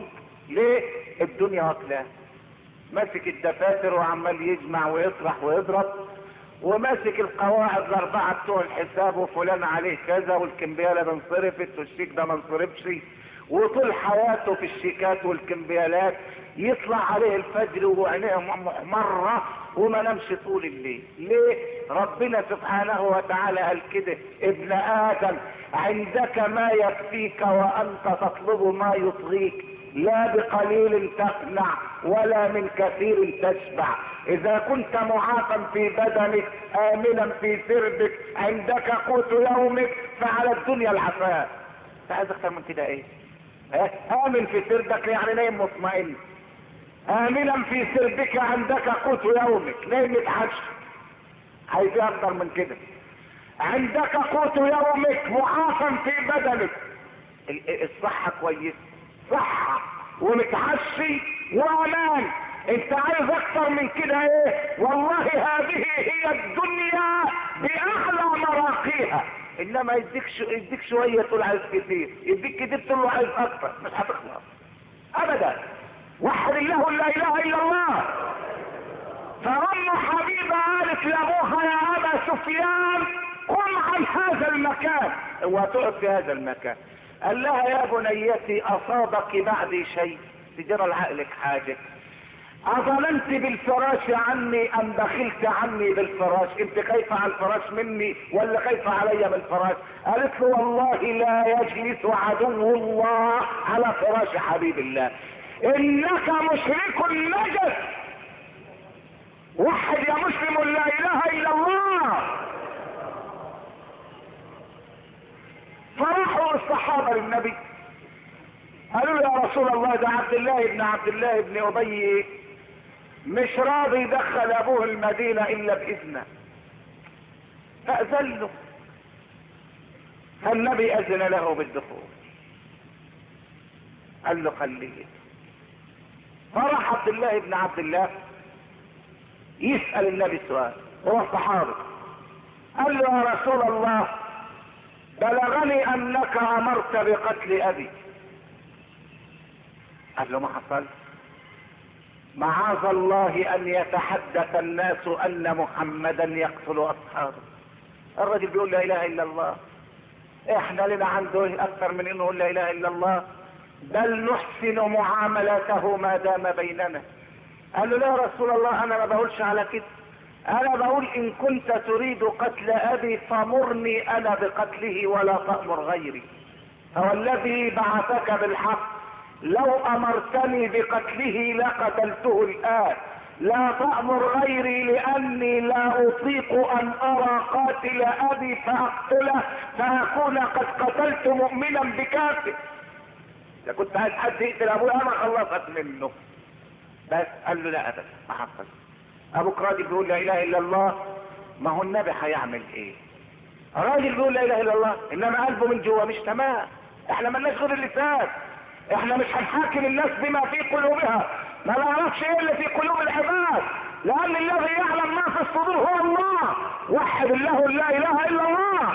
ليه؟ الدنيا واكلاه، ماسك الدفاتر وعمال يجمع ويطرح ويضرب، وماسك القواعد الاربعه بتوع الحساب، وفلان عليه كذا، والكمبياله ده انصرفت والشيك ده ما انصرفش، وطول حياته في الشيكات والكمبيالات، يطلع عليه الفجر وعينيه محمره وما نامش طول الليل. ليه؟ ربنا سبحانه وتعالى قال كده: ابن ادم عندك ما يكفيك وانت تطلب ما يطغيك، لا بقليل تقنع ولا من كثير تشبع. اذا كنت معافى في بدنك امنا في سربك عندك قوت يومك فعلى الدنيا العفاف. انت عايز اكتر من كده ايه؟ اه؟ امن في سربك يعني نايم مطمئن، امنا في سربك عندك قوت يومك نايم متعشى. عايز ايه اكتر من كده؟ عندك قوت يومك معافى في بدنك، الصحة كويس، صحة ومتعشي وامان. انت عايز اكتر من كده ايه؟ والله هذه هي الدنيا باعلى مراقيها. انما يديك شو يديك شويه تقول عايز كتير، يديك كتير تقول له عايز اكتر، مش هتخلص ابدا. وحد الله لا اله الا الله. فام حبيبه قالت لابوها: يا ابا سفيان قم عن هذا المكان، وتقف في هذا المكان. قال لها: يا بنيتي اصابك بعدي شيء؟ تجرى لعقلك حاجه؟ اظلمت بالفراش عني ام بخلت عني بالفراش؟ انت خايفه على الفراش مني ولا خايفه علي بالفراش؟ قالت له: والله لا يجلس عدو الله على فراش حبيب الله، انك مشرك نجس. وحد يا مسلم لا اله الا الله. فراحوا الصحابه للنبي قالوا: يا رسول الله، ده عبد الله بن عبد الله بن ابي مش راضي يدخل ابوه المدينة الا باذنه، فاذن له. فالنبي اذن له بالدخول، قال له: خليه. فراح عبد الله بن عبد الله يسأل النبي سؤال، هو الصحابي، قال له: يا رسول الله، بلغني انك امرت بقتل ابي. قال له: ما حصل؟ معاذ الله ان يتحدث الناس ان محمدا يقتل اصحابه. الرجل بيقول لا اله الا الله، احنا لنا عنده ايه اكثر من انه يقول لا اله الا الله؟ بل نحسن معاملته ما دام بيننا. قال له: لا يا رسول الله، انا ما بقولش على كده، انا بقول ان كنت تريد قتل ابي فمرني انا بقتله ولا تأمر غيري، فوالذي بعثك بالحق لو امرتني بقتله لقتلته الان، لا تأمر غيري لاني لا اطيق ان ارى قاتل ابي فاقتله فاكون قد قتلت مؤمنا بكافر. اذا كنت عايز حد يقتل ابوي انا خلصت منه. بس قال له: لا ابدا، ما حصل. ابوك راجل بيقول لا اله الا الله، ما هو النبي هيعمل ايه؟ راجل بيقول لا اله الا الله انما قلبه من جوه مش تمام. احنا مالناش غير اللسان، احنا مش هنحاكم الناس بما في قلوبها، ما نعرفش ايه اللي في قلوب العباد، لان الذي يعلم ما في الصدور هو الله. وحد الله لا اله الا الله.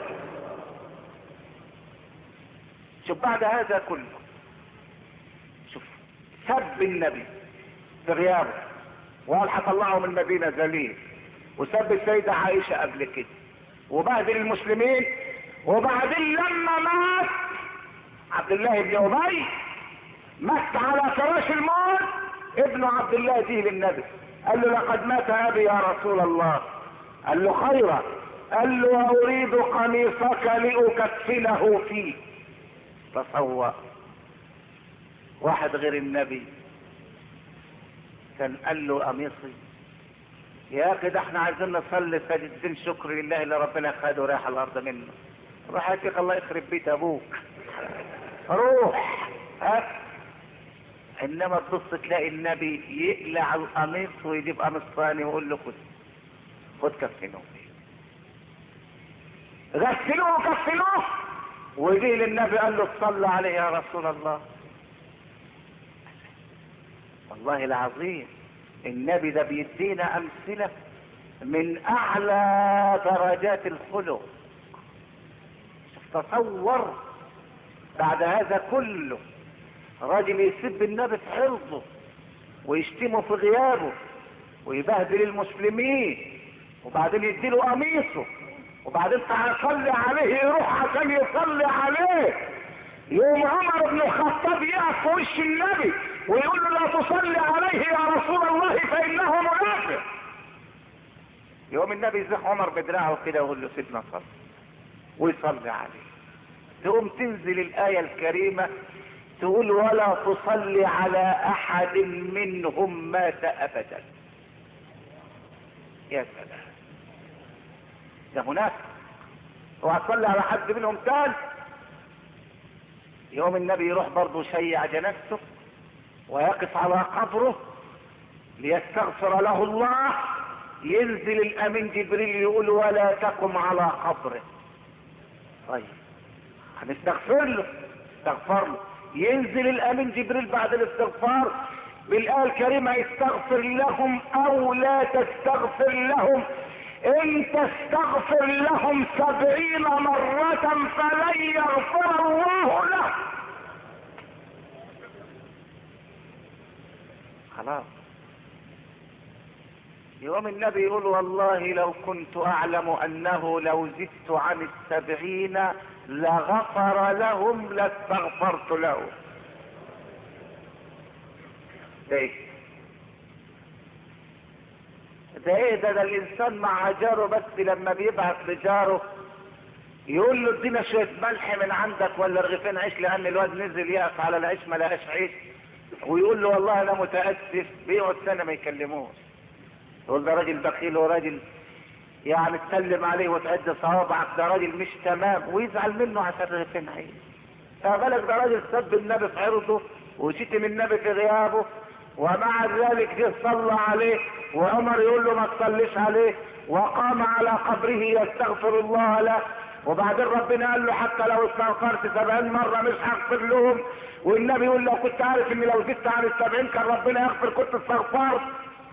شوف بعد هذا كله، شوف سب النبي في غيابه وقال هطلعه من المدينه ذليل، وسب السيده عائشه قبل كده، وبهدل المسلمين. وبعدين لما مات عبد الله بن ابي، مات على فراش الموت، ابن عبد الله جه للنبي قال له: لقد مات ابي يا رسول الله. قال له: خيرا. قال له: اريد قميصك لاكفنه فيه. تصور واحد غير النبي كان قال له: قميصي يا اخي، ده احنا عايزين نصلي سجدتين شكر لله اللي ربنا خده راح الارض منه. روح يا شيخ الله يخرب بيت ابوك، روح هات. انما تبص تلاقي النبي يقلع القميص ويجيب قميص ثاني ويقول له: خد خد كفنوه، غسلوه وكفنوه. ويجي للنبي قال له: صلى عليه يا رسول الله. والله العظيم النبي ده بيدينا امثله من اعلى درجات الخلق. تصور بعد هذا كله راجل يسب النبي في حرضه ويشتمه في غيابه ويبهدل المسلمين وبعدين يديله قميصه وبعدين تعالى صلي عليه يروح عشان يصلي عليه. يوم عمر بن الخطاب يقف في وش النبي ويقول له لا تصلي عليه يا رسول الله فانه منافق. يوم النبي يزح عمر بدراعه كده ويقول له سيدنا صلي ويصلي عليه. تقوم تنزل الآية الكريمة تقول ولا تصلي على احد منهم مات ابدا. يا سلام، ده منافق. وهتصلي على حد منهم تاني. يوم النبي يروح برضه شيع جنازته ويقف على قبره ليستغفر له الله. ينزل الامين جبريل يقول ولا تقم على قبره. طيب هنستغفر له، استغفر له. ينزل الامين جبريل بعد الاستغفار بالايه الكريمه استغفر لهم او لا تستغفر لهم ان تستغفر لهم سبعين مرة فلن يغفر الله له. خلاص. يوم النبي يقول والله لو كنت اعلم انه لو زدت عن السبعين لغفر لهم لاستغفرت له. ده ايه ده ايه ده, ده الانسان مع جاره بس لما بيبعت لجاره يقول له ادينا شويه ملح من عندك ولا رغيفين عيش لان الواد نزل يقف على العيش ما لقاش عيش ويقول له والله انا متاسف. بيقعد سنه ما يكلموش. يقول ده راجل بخيل وراجل يعني تسلم عليه وتعد صوابعك، ده راجل مش تمام ويزعل منه عشان رغيفين عيش. فبالك ده راجل سب النبي في عرضه وشتم النبي في غيابه ومع ذلك جه صلى عليه وعمر يقول له ما تصليش عليه وقام على قبره يستغفر الله له. وبعدين ربنا قال له حتى لو استغفرت سبعين مرة مش هغفر لهم. والنبي يقول لو كنت عارف اني لو زدت عن السبعين كان ربنا يغفر كنت استغفرت.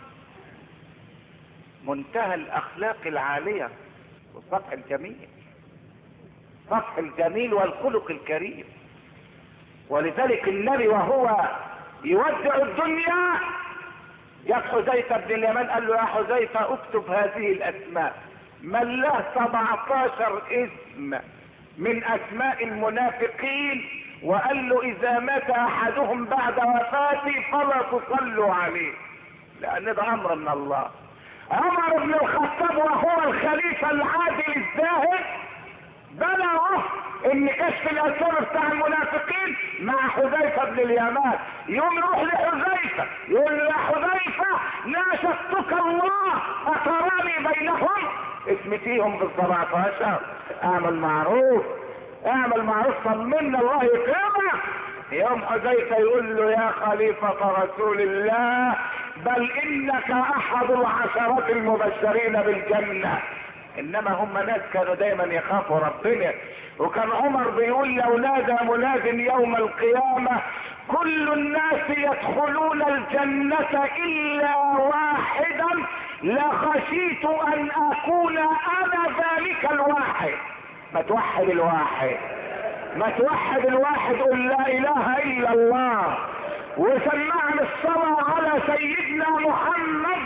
منتهى الاخلاق العالية والصفح الجميل، الصفح الجميل والخلق الكريم. ولذلك النبي وهو يودع الدنيا جاء حذيفة بن اليمان قال له يا حذيفة اكتب هذه الاسماء. من له سبعتاشر اسم من اسماء المنافقين وقال له اذا مات احدهم بعد وفاتي فلا تصلوا عليه لان ده امر من الله. عمر بن الخطاب وهو الخليفة العادل الزاهد بلغه ان كشف الاسرار بتاع المنافقين مع حذيفة بن اليمان. يوم يروح لحذيفة يقول له يا حذيفة ناشدتك الله اتراني بينهم اسمتيهم بالسبعتاشر. اعمل معروف اعمل معروف طمنا الله يكرمك. يوم حذيفة يقول له يا خليفة رسول الله بل انك احد العشرة المبشرين بالجنة. انما هم ناس كانوا دايما يخافوا ربنا. وكان عمر بيقول لو نادى مناد يوم القيامة كل الناس يدخلون الجنة الا واحدا لخشيت ان اكون انا ذلك الواحد. ما توحد الواحد ما توحد الواحد قل لا اله الا الله وسمعنا الصلاة على سيدنا محمد.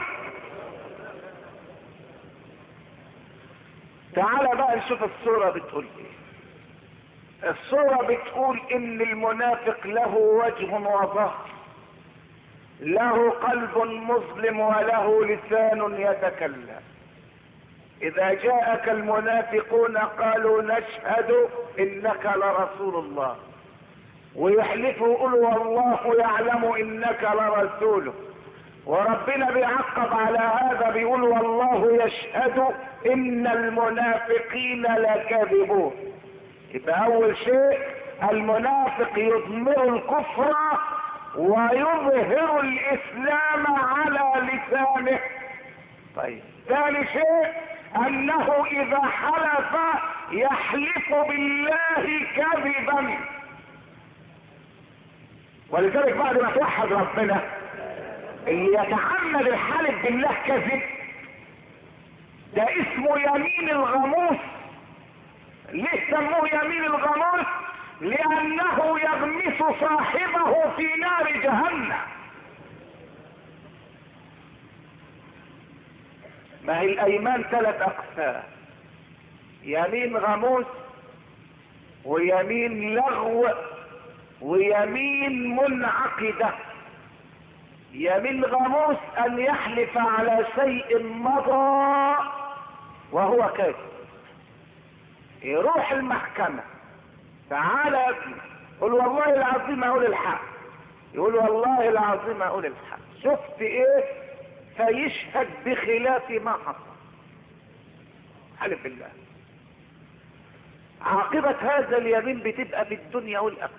تعال بقى نشوف الصورة بتقول ايه. الصورة بتقول ان المنافق له وجه وظهر، له قلب مظلم وله لسان يتكلم. اذا جاءك المنافقون قالوا نشهد انك لرسول الله ويحلفوا يقولوا والله يعلم انك لرسوله. وربنا بيعقب على هذا بيقول والله يشهد ان المنافقين لكاذبون. يبقى اول شيء المنافق يضمر الكفر ويظهر الاسلام على لسانه. طيب ثاني شيء انه اذا حلف يحلف بالله كذبا. ولذلك بعد ما توحد ربنا اللي يتعمد الحلف بالله كذب ده اسمه يمين الغموس. ليه سموه يمين الغموس؟ لانه يغمس صاحبه في نار جهنم. ما هي الايمان ثلاث اقسام: يمين غموس، ويمين لغو، ويمين منعقدة. يمين غموس ان يحلف على شيء مضى وهو كاذب، يروح المحكمة: تعالى يا ابني، قل والله العظيم اقول الحق، يقول والله العظيم اقول الحق، شفت ايه؟ فيشهد بخلاف ما حصل، حلف بالله. عاقبة هذا اليمين بتبقى في الدنيا والاخرة.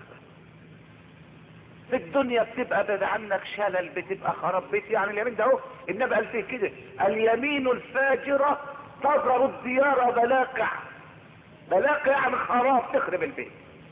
في الدنيا بتبقى بعد عنك شلل، بتبقى خراب بيت. يعني اليمين ده اهو النبي قال فيه كده: اليمين الفاجرة تضرب الديار بلاقع. بلاقع يعني خراب، تخرب البيت.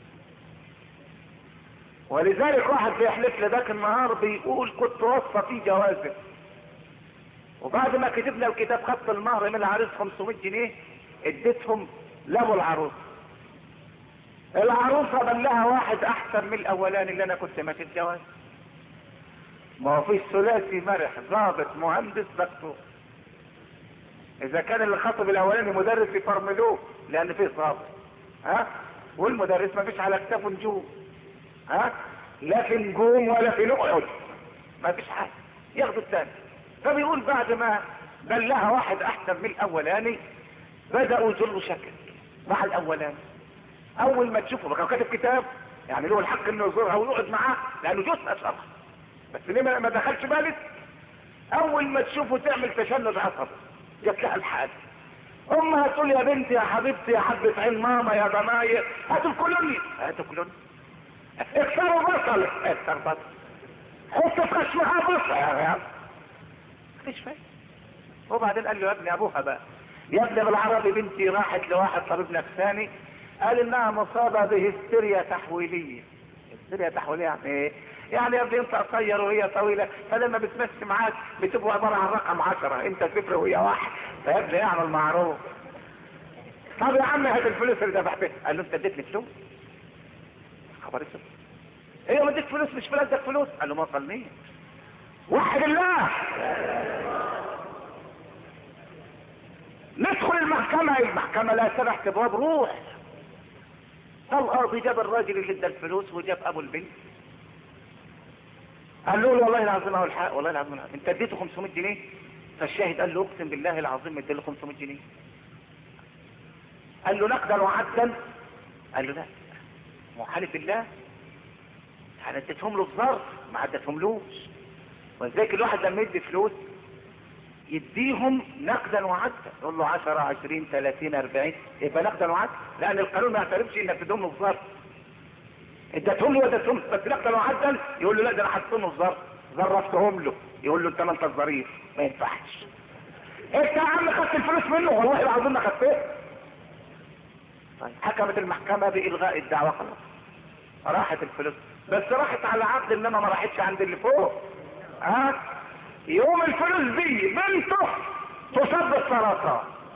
ولذلك واحد بيحلف لي ذاك النهار بيقول: كنت وصى في جوازب، وبعد ما كتبنا الكتاب خدت المهر من العريس خمسمائة جنيه، اديتهم لابو العروس. العروسه بلها واحد احسن من الاولاني اللي انا كنت ماشي الجواز. ما هو في ثلاثي مرح، ضابط مهندس دكتور. اذا كان اللي خطب الاولاني مدرس يفرملوه لان فيه ضابط، ها، والمدرس ما فيش على كتافه نجوم، ها، لا في نجوم ولا في لؤلؤ، ما فيش حاجه، ياخدوا الثاني. فبيقول بعد ما بلها واحد احسن من الاولاني بدأوا يجروا شكل مع الاولاني. اول ما تشوفه بقى كاتب كتاب، يعني له الحق انه يزورها ويقعد معاه لانه جثه شرح، بس ليه ما دخلش بالك؟ اول ما تشوفه تعمل تشنج عصبي، جات لها الحاجه. امها تقول: يا بنتي يا حبيبتي يا حبة عين ماما يا ضنايا، هاتوا الكولوني، هاتوا الكولوني، اكسروا بصل، اكسر بصل، حطوا في خشمها بصل، يا مفيش فايده. وبعدين قال له: يا ابني ابوها بقى، يا ابني بالعربي بنتي راحت لواحد طبيب نفساني قال انها مصابه بهستيريا تحويليه. هستيريا تحويليه يعني ايه؟ يعني يا ابني انت قصير وهي طويله، فلما بتمشي معاك بتبقى عباره عن رقم عشرة، انت صفر وهي واحد، فيا ابني اعمل معروف. طب يا عم هات الفلوس اللي دفعتها. قال له: انت اديتني فلوس؟ خبر اسود. ايه ما اديت فلوس؟ مش فلوسك فلوس؟ قال له: ما وصلنيش. وحد الله. ندخل المحكمة، المحكمة لا سمح تبواب، روح. القاضي جاب الراجل اللي ادى الفلوس وجاب ابو البنت، قال له: والله العظيم اهو الحق، والله العظيم الحق. انت اديته خمسمائة جنيه؟ فالشاهد قال له: اقسم بالله العظيم ادي له خمسمائة جنيه. قال له: نقدا وعدا؟ قال له: لا، مو حالف بالله، انا اديتهم له في ظرف ما اديتهملوش. ولذلك الواحد لما يدي فلوس يديهم نقدا وعدا، يقول له عشرة عشرين ثلاثين أربعين، يبقى نقدا وعدا، لان القانون ما يعترفش انك تديهم له في ظرف. اديتهم له واديتهم بس نقدا وعدا، يقول له: لا ده انا حطيتهم له في ظرف، ظرفتهم له، يقول له: انت ما انت الظريف، ما ينفعش. انت يا عم خدت الفلوس منه؟ والله العظيم ما خدتها. طيب حكمت المحكمة بإلغاء الدعوة، خلاص راحت الفلوس، بس راحت على عبد انما ما راحتش عند اللي فوق. ها، يوم الفلوس دي بنته تصاب بالسرطان.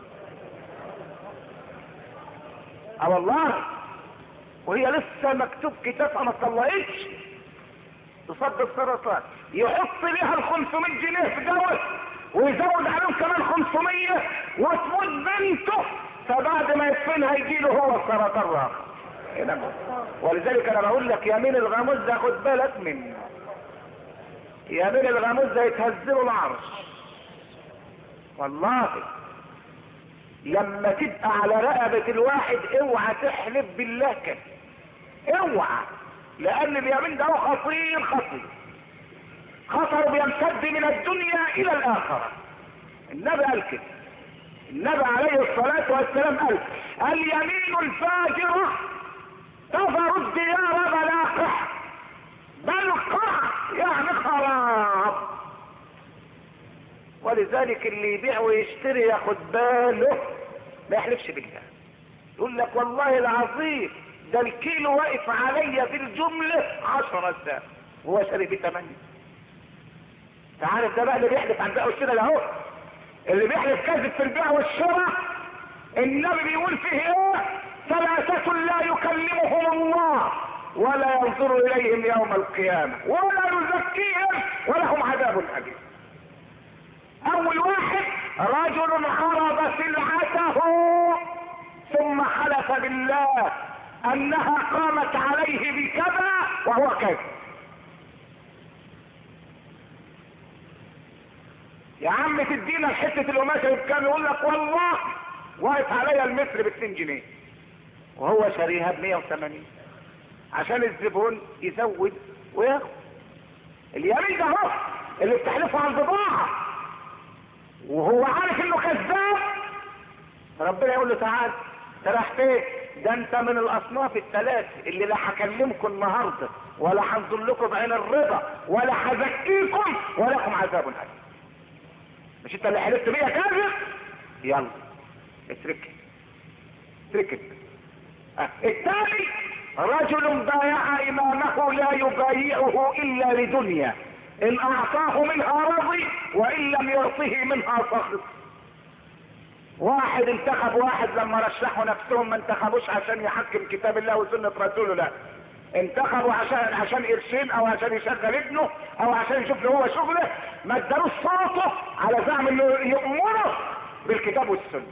اه والله، وهي لسه مكتوب كتابها ما طلعتش، تصاب بالسرطان. يحط ليها ال خمسمائة جنيه في دواء ويزود عليهم كمان خمسمائة وتموت بنته، فبعد ما يدفنها يجي له هو السرطان راخر. ولذلك انا بقول لك يمين الغموس ده خد بالك منه. يمين الغموس ده يتهزله العرش والله. لما تبقى على رقبة الواحد اوعى تحلف بالله كده، اوعى، لان اليمين ده خطير خطير، خطر بيمتد من الدنيا الى الاخرة. النبي قال كده، النبي عليه الصلاة والسلام قال: اليمين الفاجرة تظهر الديار بلاقح، بلقع يعني خراب. ولذلك اللي يبيع ويشتري ياخد باله ما يحلفش بالله، يقول لك: والله العظيم ده الكيلو واقف عليا في الجملة عشرة ساعة وهو شاري بيه ثمانية. تعرف ده بقى اللي بيحلف عن البيع والشراء اهو، اللي بيحلف كذب في البيع والشراء. النبي بيقول فيه ايه؟ ثلاثة لا يكلمهم الله ولا ينظر اليهم يوم القيامة ولا يزكيهم ولهم عذاب أليم. اول واحد رجل عرض سلعته ثم حلف بالله انها قامت عليه بكذا وهو كذب. يا عم تدينا حتة القماشة بكام؟ يقول لك والله واقف عليا المتر باتنين جنيه وهو شاريها بمية وثمانين عشان الزبون يزود وياخد. اليمين ده هو اللي بتحلفه على البضاعة وهو عارف انه كذاب. ربنا يقول له تعال تريح فين؟ ده انت من الاصناف الثلاث اللي لا هكلمكم النهارده ولا هنظر لكم بعين الرضا ولا هزكيكم ولكم عذاب أليم. مش انت اللي حلفت بيا كاذب؟ يلا اترك اترك. اه. الثاني رجل بايع امامه لا يبايعه الا لدنيا ان اعطاه منها رضي وان لم يعطه منها سخط. واحد انتخب واحد لما رشحوا نفسهم ما انتخبوش عشان يحكم كتاب الله وسنة رسوله، لا انتخبوا عشان عشان قرشين او عشان يشغل ابنه او عشان يشوف له هو شغله. ما ادالوش صوته على زعم انه يأمره بالكتاب والسنة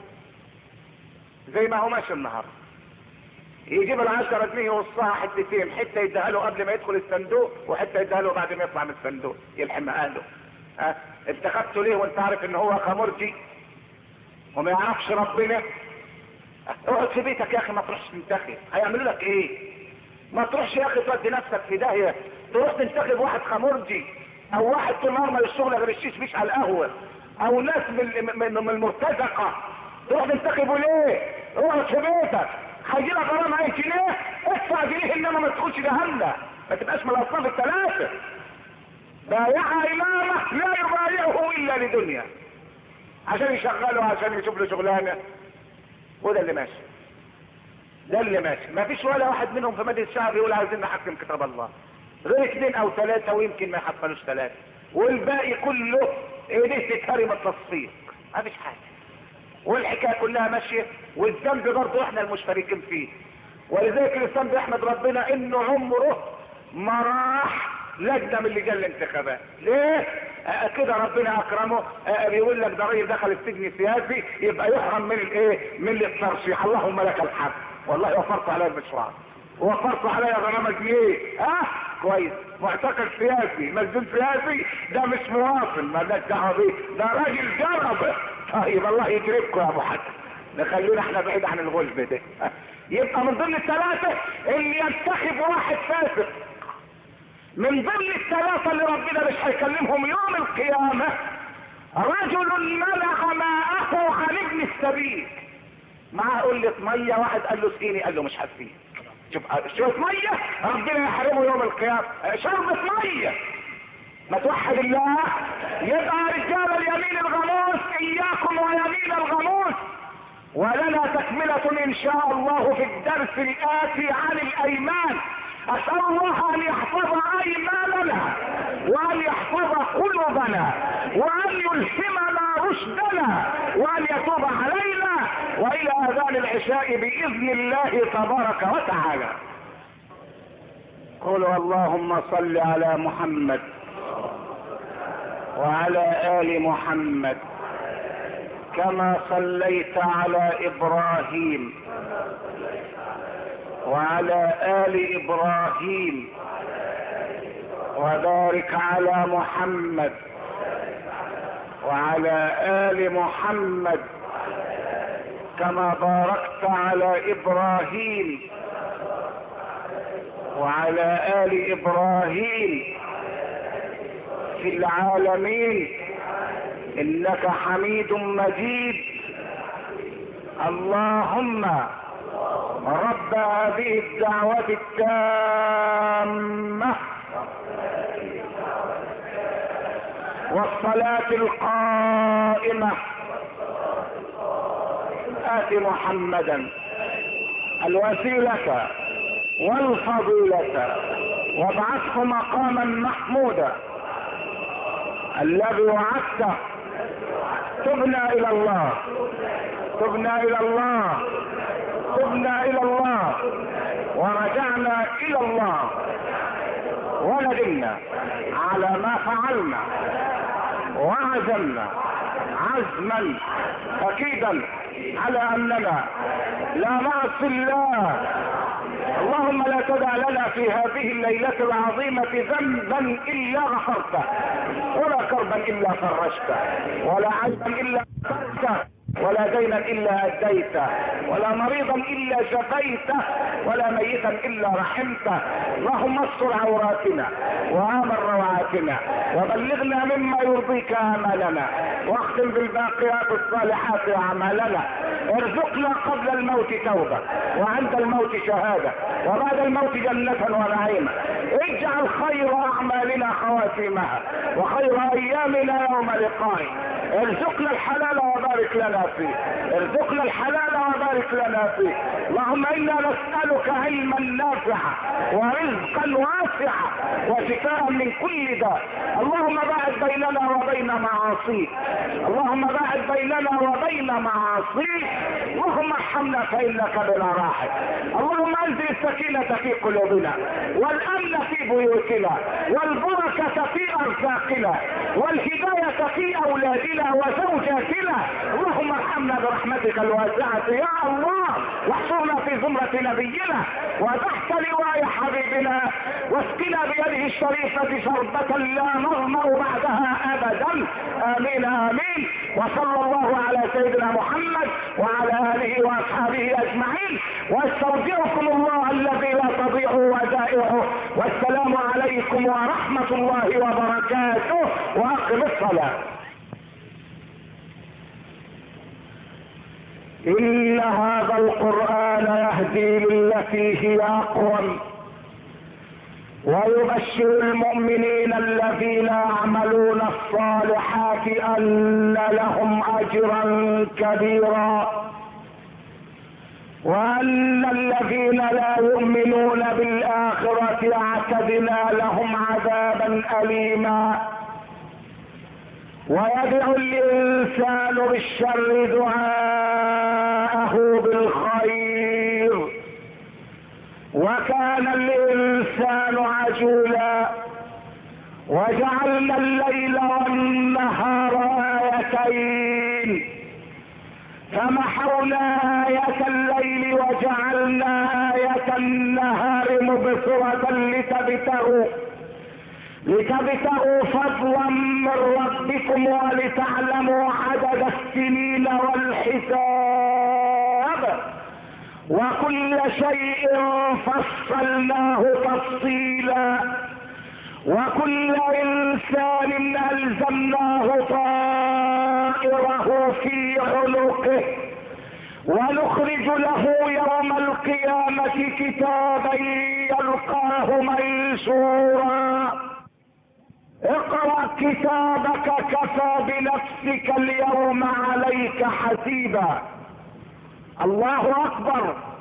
زي ما هو ماشي النهارده. يجيب العشرة جنيه يوصها حتتين، حته يديها له قبل ما يدخل الصندوق وحته يديها له بعد ما يطلع من الصندوق يلحم اهله. ها انتخبته ليه وانت عارف ان هو خمرجي وما يعرفش ربنا؟ اقعد في بيتك يا اخي ما تروحش تنتخب. هيعملوا لك ايه؟ ما تروحش يا اخي تودي نفسك في داهيه تروح تنتخب واحد خمرجي او واحد طول النهار ما الشغل غير الشيش بيش على القهوه او ناس من من المرتزقه تروح تنتخبه ليه؟ اقعد في بيتك. هيجي لك غرامه اي جنيه ادفع جنيه انما ما تدخلش جهنم، ما تبقاش من الاصناف الثلاثه. بايع امامه لا يبايعه الا لدنيا عشان يشغله عشان يشوف له شغلانه. وده اللي ماشي، ده اللي ماشي. ما فيش ولا واحد منهم في مجلس الشعب يقول عايزين نحكم كتاب الله غير اثنين او ثلاثه ويمكن ما يحصلوش ثلاثه والباقي كله ايديه تتهرم التصفيق. ما فيش حاجه والحكايه كلها ماشيه والذنب برضه احنا المشتركين فيه. ولذلك الانسان بيحمد ربنا انه عمره ما راح لجنه من لجان الانتخابات. ليه؟ آه كده ربنا اكرمه. آه بيقول لك ده راجل دخل السجن سياسي يبقى يحرم من الايه؟ من الترشيح. اللهم لك الحمد. والله وفرت عليا المشروع ووفرت عليا غرامه جنيه. اه كويس. معتقل سياسي مسجون سياسي ده مش مواطن ما لناش دعوه بيه، ده راجل جرب. طيب الله يكرمكم يا ابو حسن، نخلينا احنا بعيد عن الغلب ده. آه. يبقى من ضمن الثلاثه اللي ينتخب واحد فاسق. من ضمن الثلاثة اللي ربنا مش هيكلمهم يوم القيامة رجل منع ماءه عن ابن السبيل. معاه قلة مية، واحد قال له اسقيني قال له مش هسقيك. شوف شوف مية ربنا يحرمه يوم القيامة. شربة مية. ما توحد الله. يبقى رجال اليمين الغموس اياكم ويمين الغموس. ولنا تكملة ان شاء الله في الدرس الاتي عن الايمان. اسأل الله ان يحفظ ايماننا وان يحفظ قلوبنا وان يلهمنا رشدنا وان يتوب علينا والى اذان العشاء باذن الله تبارك وتعالى. قولوا اللهم صل على محمد وعلى ال محمد كما صليت على ابراهيم وعلى آل إبراهيم وبارك على محمد وعلى آل محمد كما باركت على إبراهيم وعلى آل إبراهيم في العالمين إنك حميد مجيد. اللهم رب هذه الدعوة التامة والصلاة القائمة آت محمدا الوسيلة والفضيلة وابعثه مقاما محمودا الذي وعدته. تبنا إلى الله تبنا إلى الله تبنا إلى الله. الله ورجعنا الى الله وندمنا على ما فعلنا وعزمنا عزما اكيدا على اننا لا نعصي الله. اللهم لا تدع لنا في هذه الليلة العظيمة ذنبا الا غفرته، ولا كربا الا فرجته، ولا عيبا الا غفرته، ولا دينا الا اديته، ولا مريضا الا شفيته، ولا ميتا الا رحمته. اللهم استر عوراتنا وامن روعاتنا وبلغنا مما يرضيك امالنا، واختم بالباقيات الصالحات اعمالنا. ارزقنا قبل الموت توبة، وعند الموت شهادة، وبعد الموت جنة ونعيما. اجعل خير اعمالنا خواتيمها، وخير ايامنا يوم لقائك. ارزقنا الحلال وبارك لنا فيه، ارزقنا الحلال وبارك لنا فيه. اللهم انا نسألك علما نافعا ورزقا واسعا وشفاء من كل داء. اللهم باعد بيننا وبين معاصيك، اللهم باعد بيننا وبين معاصيك. اللهم ارحمنا فانك بنا راحم. اللهم انزل السكينة في قلوبنا، والامن في بيوتنا، والبركة في ارزاقنا، والهداية في اولادنا وزوجاتنا. اللهم ارحمنا برحمتك الواسعة يا الله، واحشرنا في زمرة نبينا وتحت لواء حبيبنا، واسقنا بيده الشريفة شربة لا نظمأ بعدها ابدا. امين امين. وصلى الله على سيدنا محمد وعلى اله واصحابه اجمعين، واستودعكم الله الذي لا تضيع ودائعه. والسلام عليكم ورحمة الله وبركاته. واقم الصلاة. إن هذا القرآن يهدي للتي هي أقوم، ويبشر المؤمنين الذين يعملون الصالحات أن لهم أجرا كبيرا، وأن الذين لا يؤمنون بالآخرة اعتدنا لهم عذابا أليما. ويدعو الإنسان بالشر دعاءه بالخير، وكان الإنسان عجولا. وجعلنا الليل والنهار آيتين، فمحونا آية الليل وجعلنا آية النهار مبصرة لتبتغوا لتبتغوا فضلا من ربكم ولتعلموا عدد السنين والحساب، وكل شيء فصلناه تفصيلا، وكل انسان الزمناه طائره في عنقه، ونخرج له يوم القيامة كتابا يلقاه منشورا. اقرأ كتابك كفى بنفسك اليوم عليك حسيبا. الله اكبر.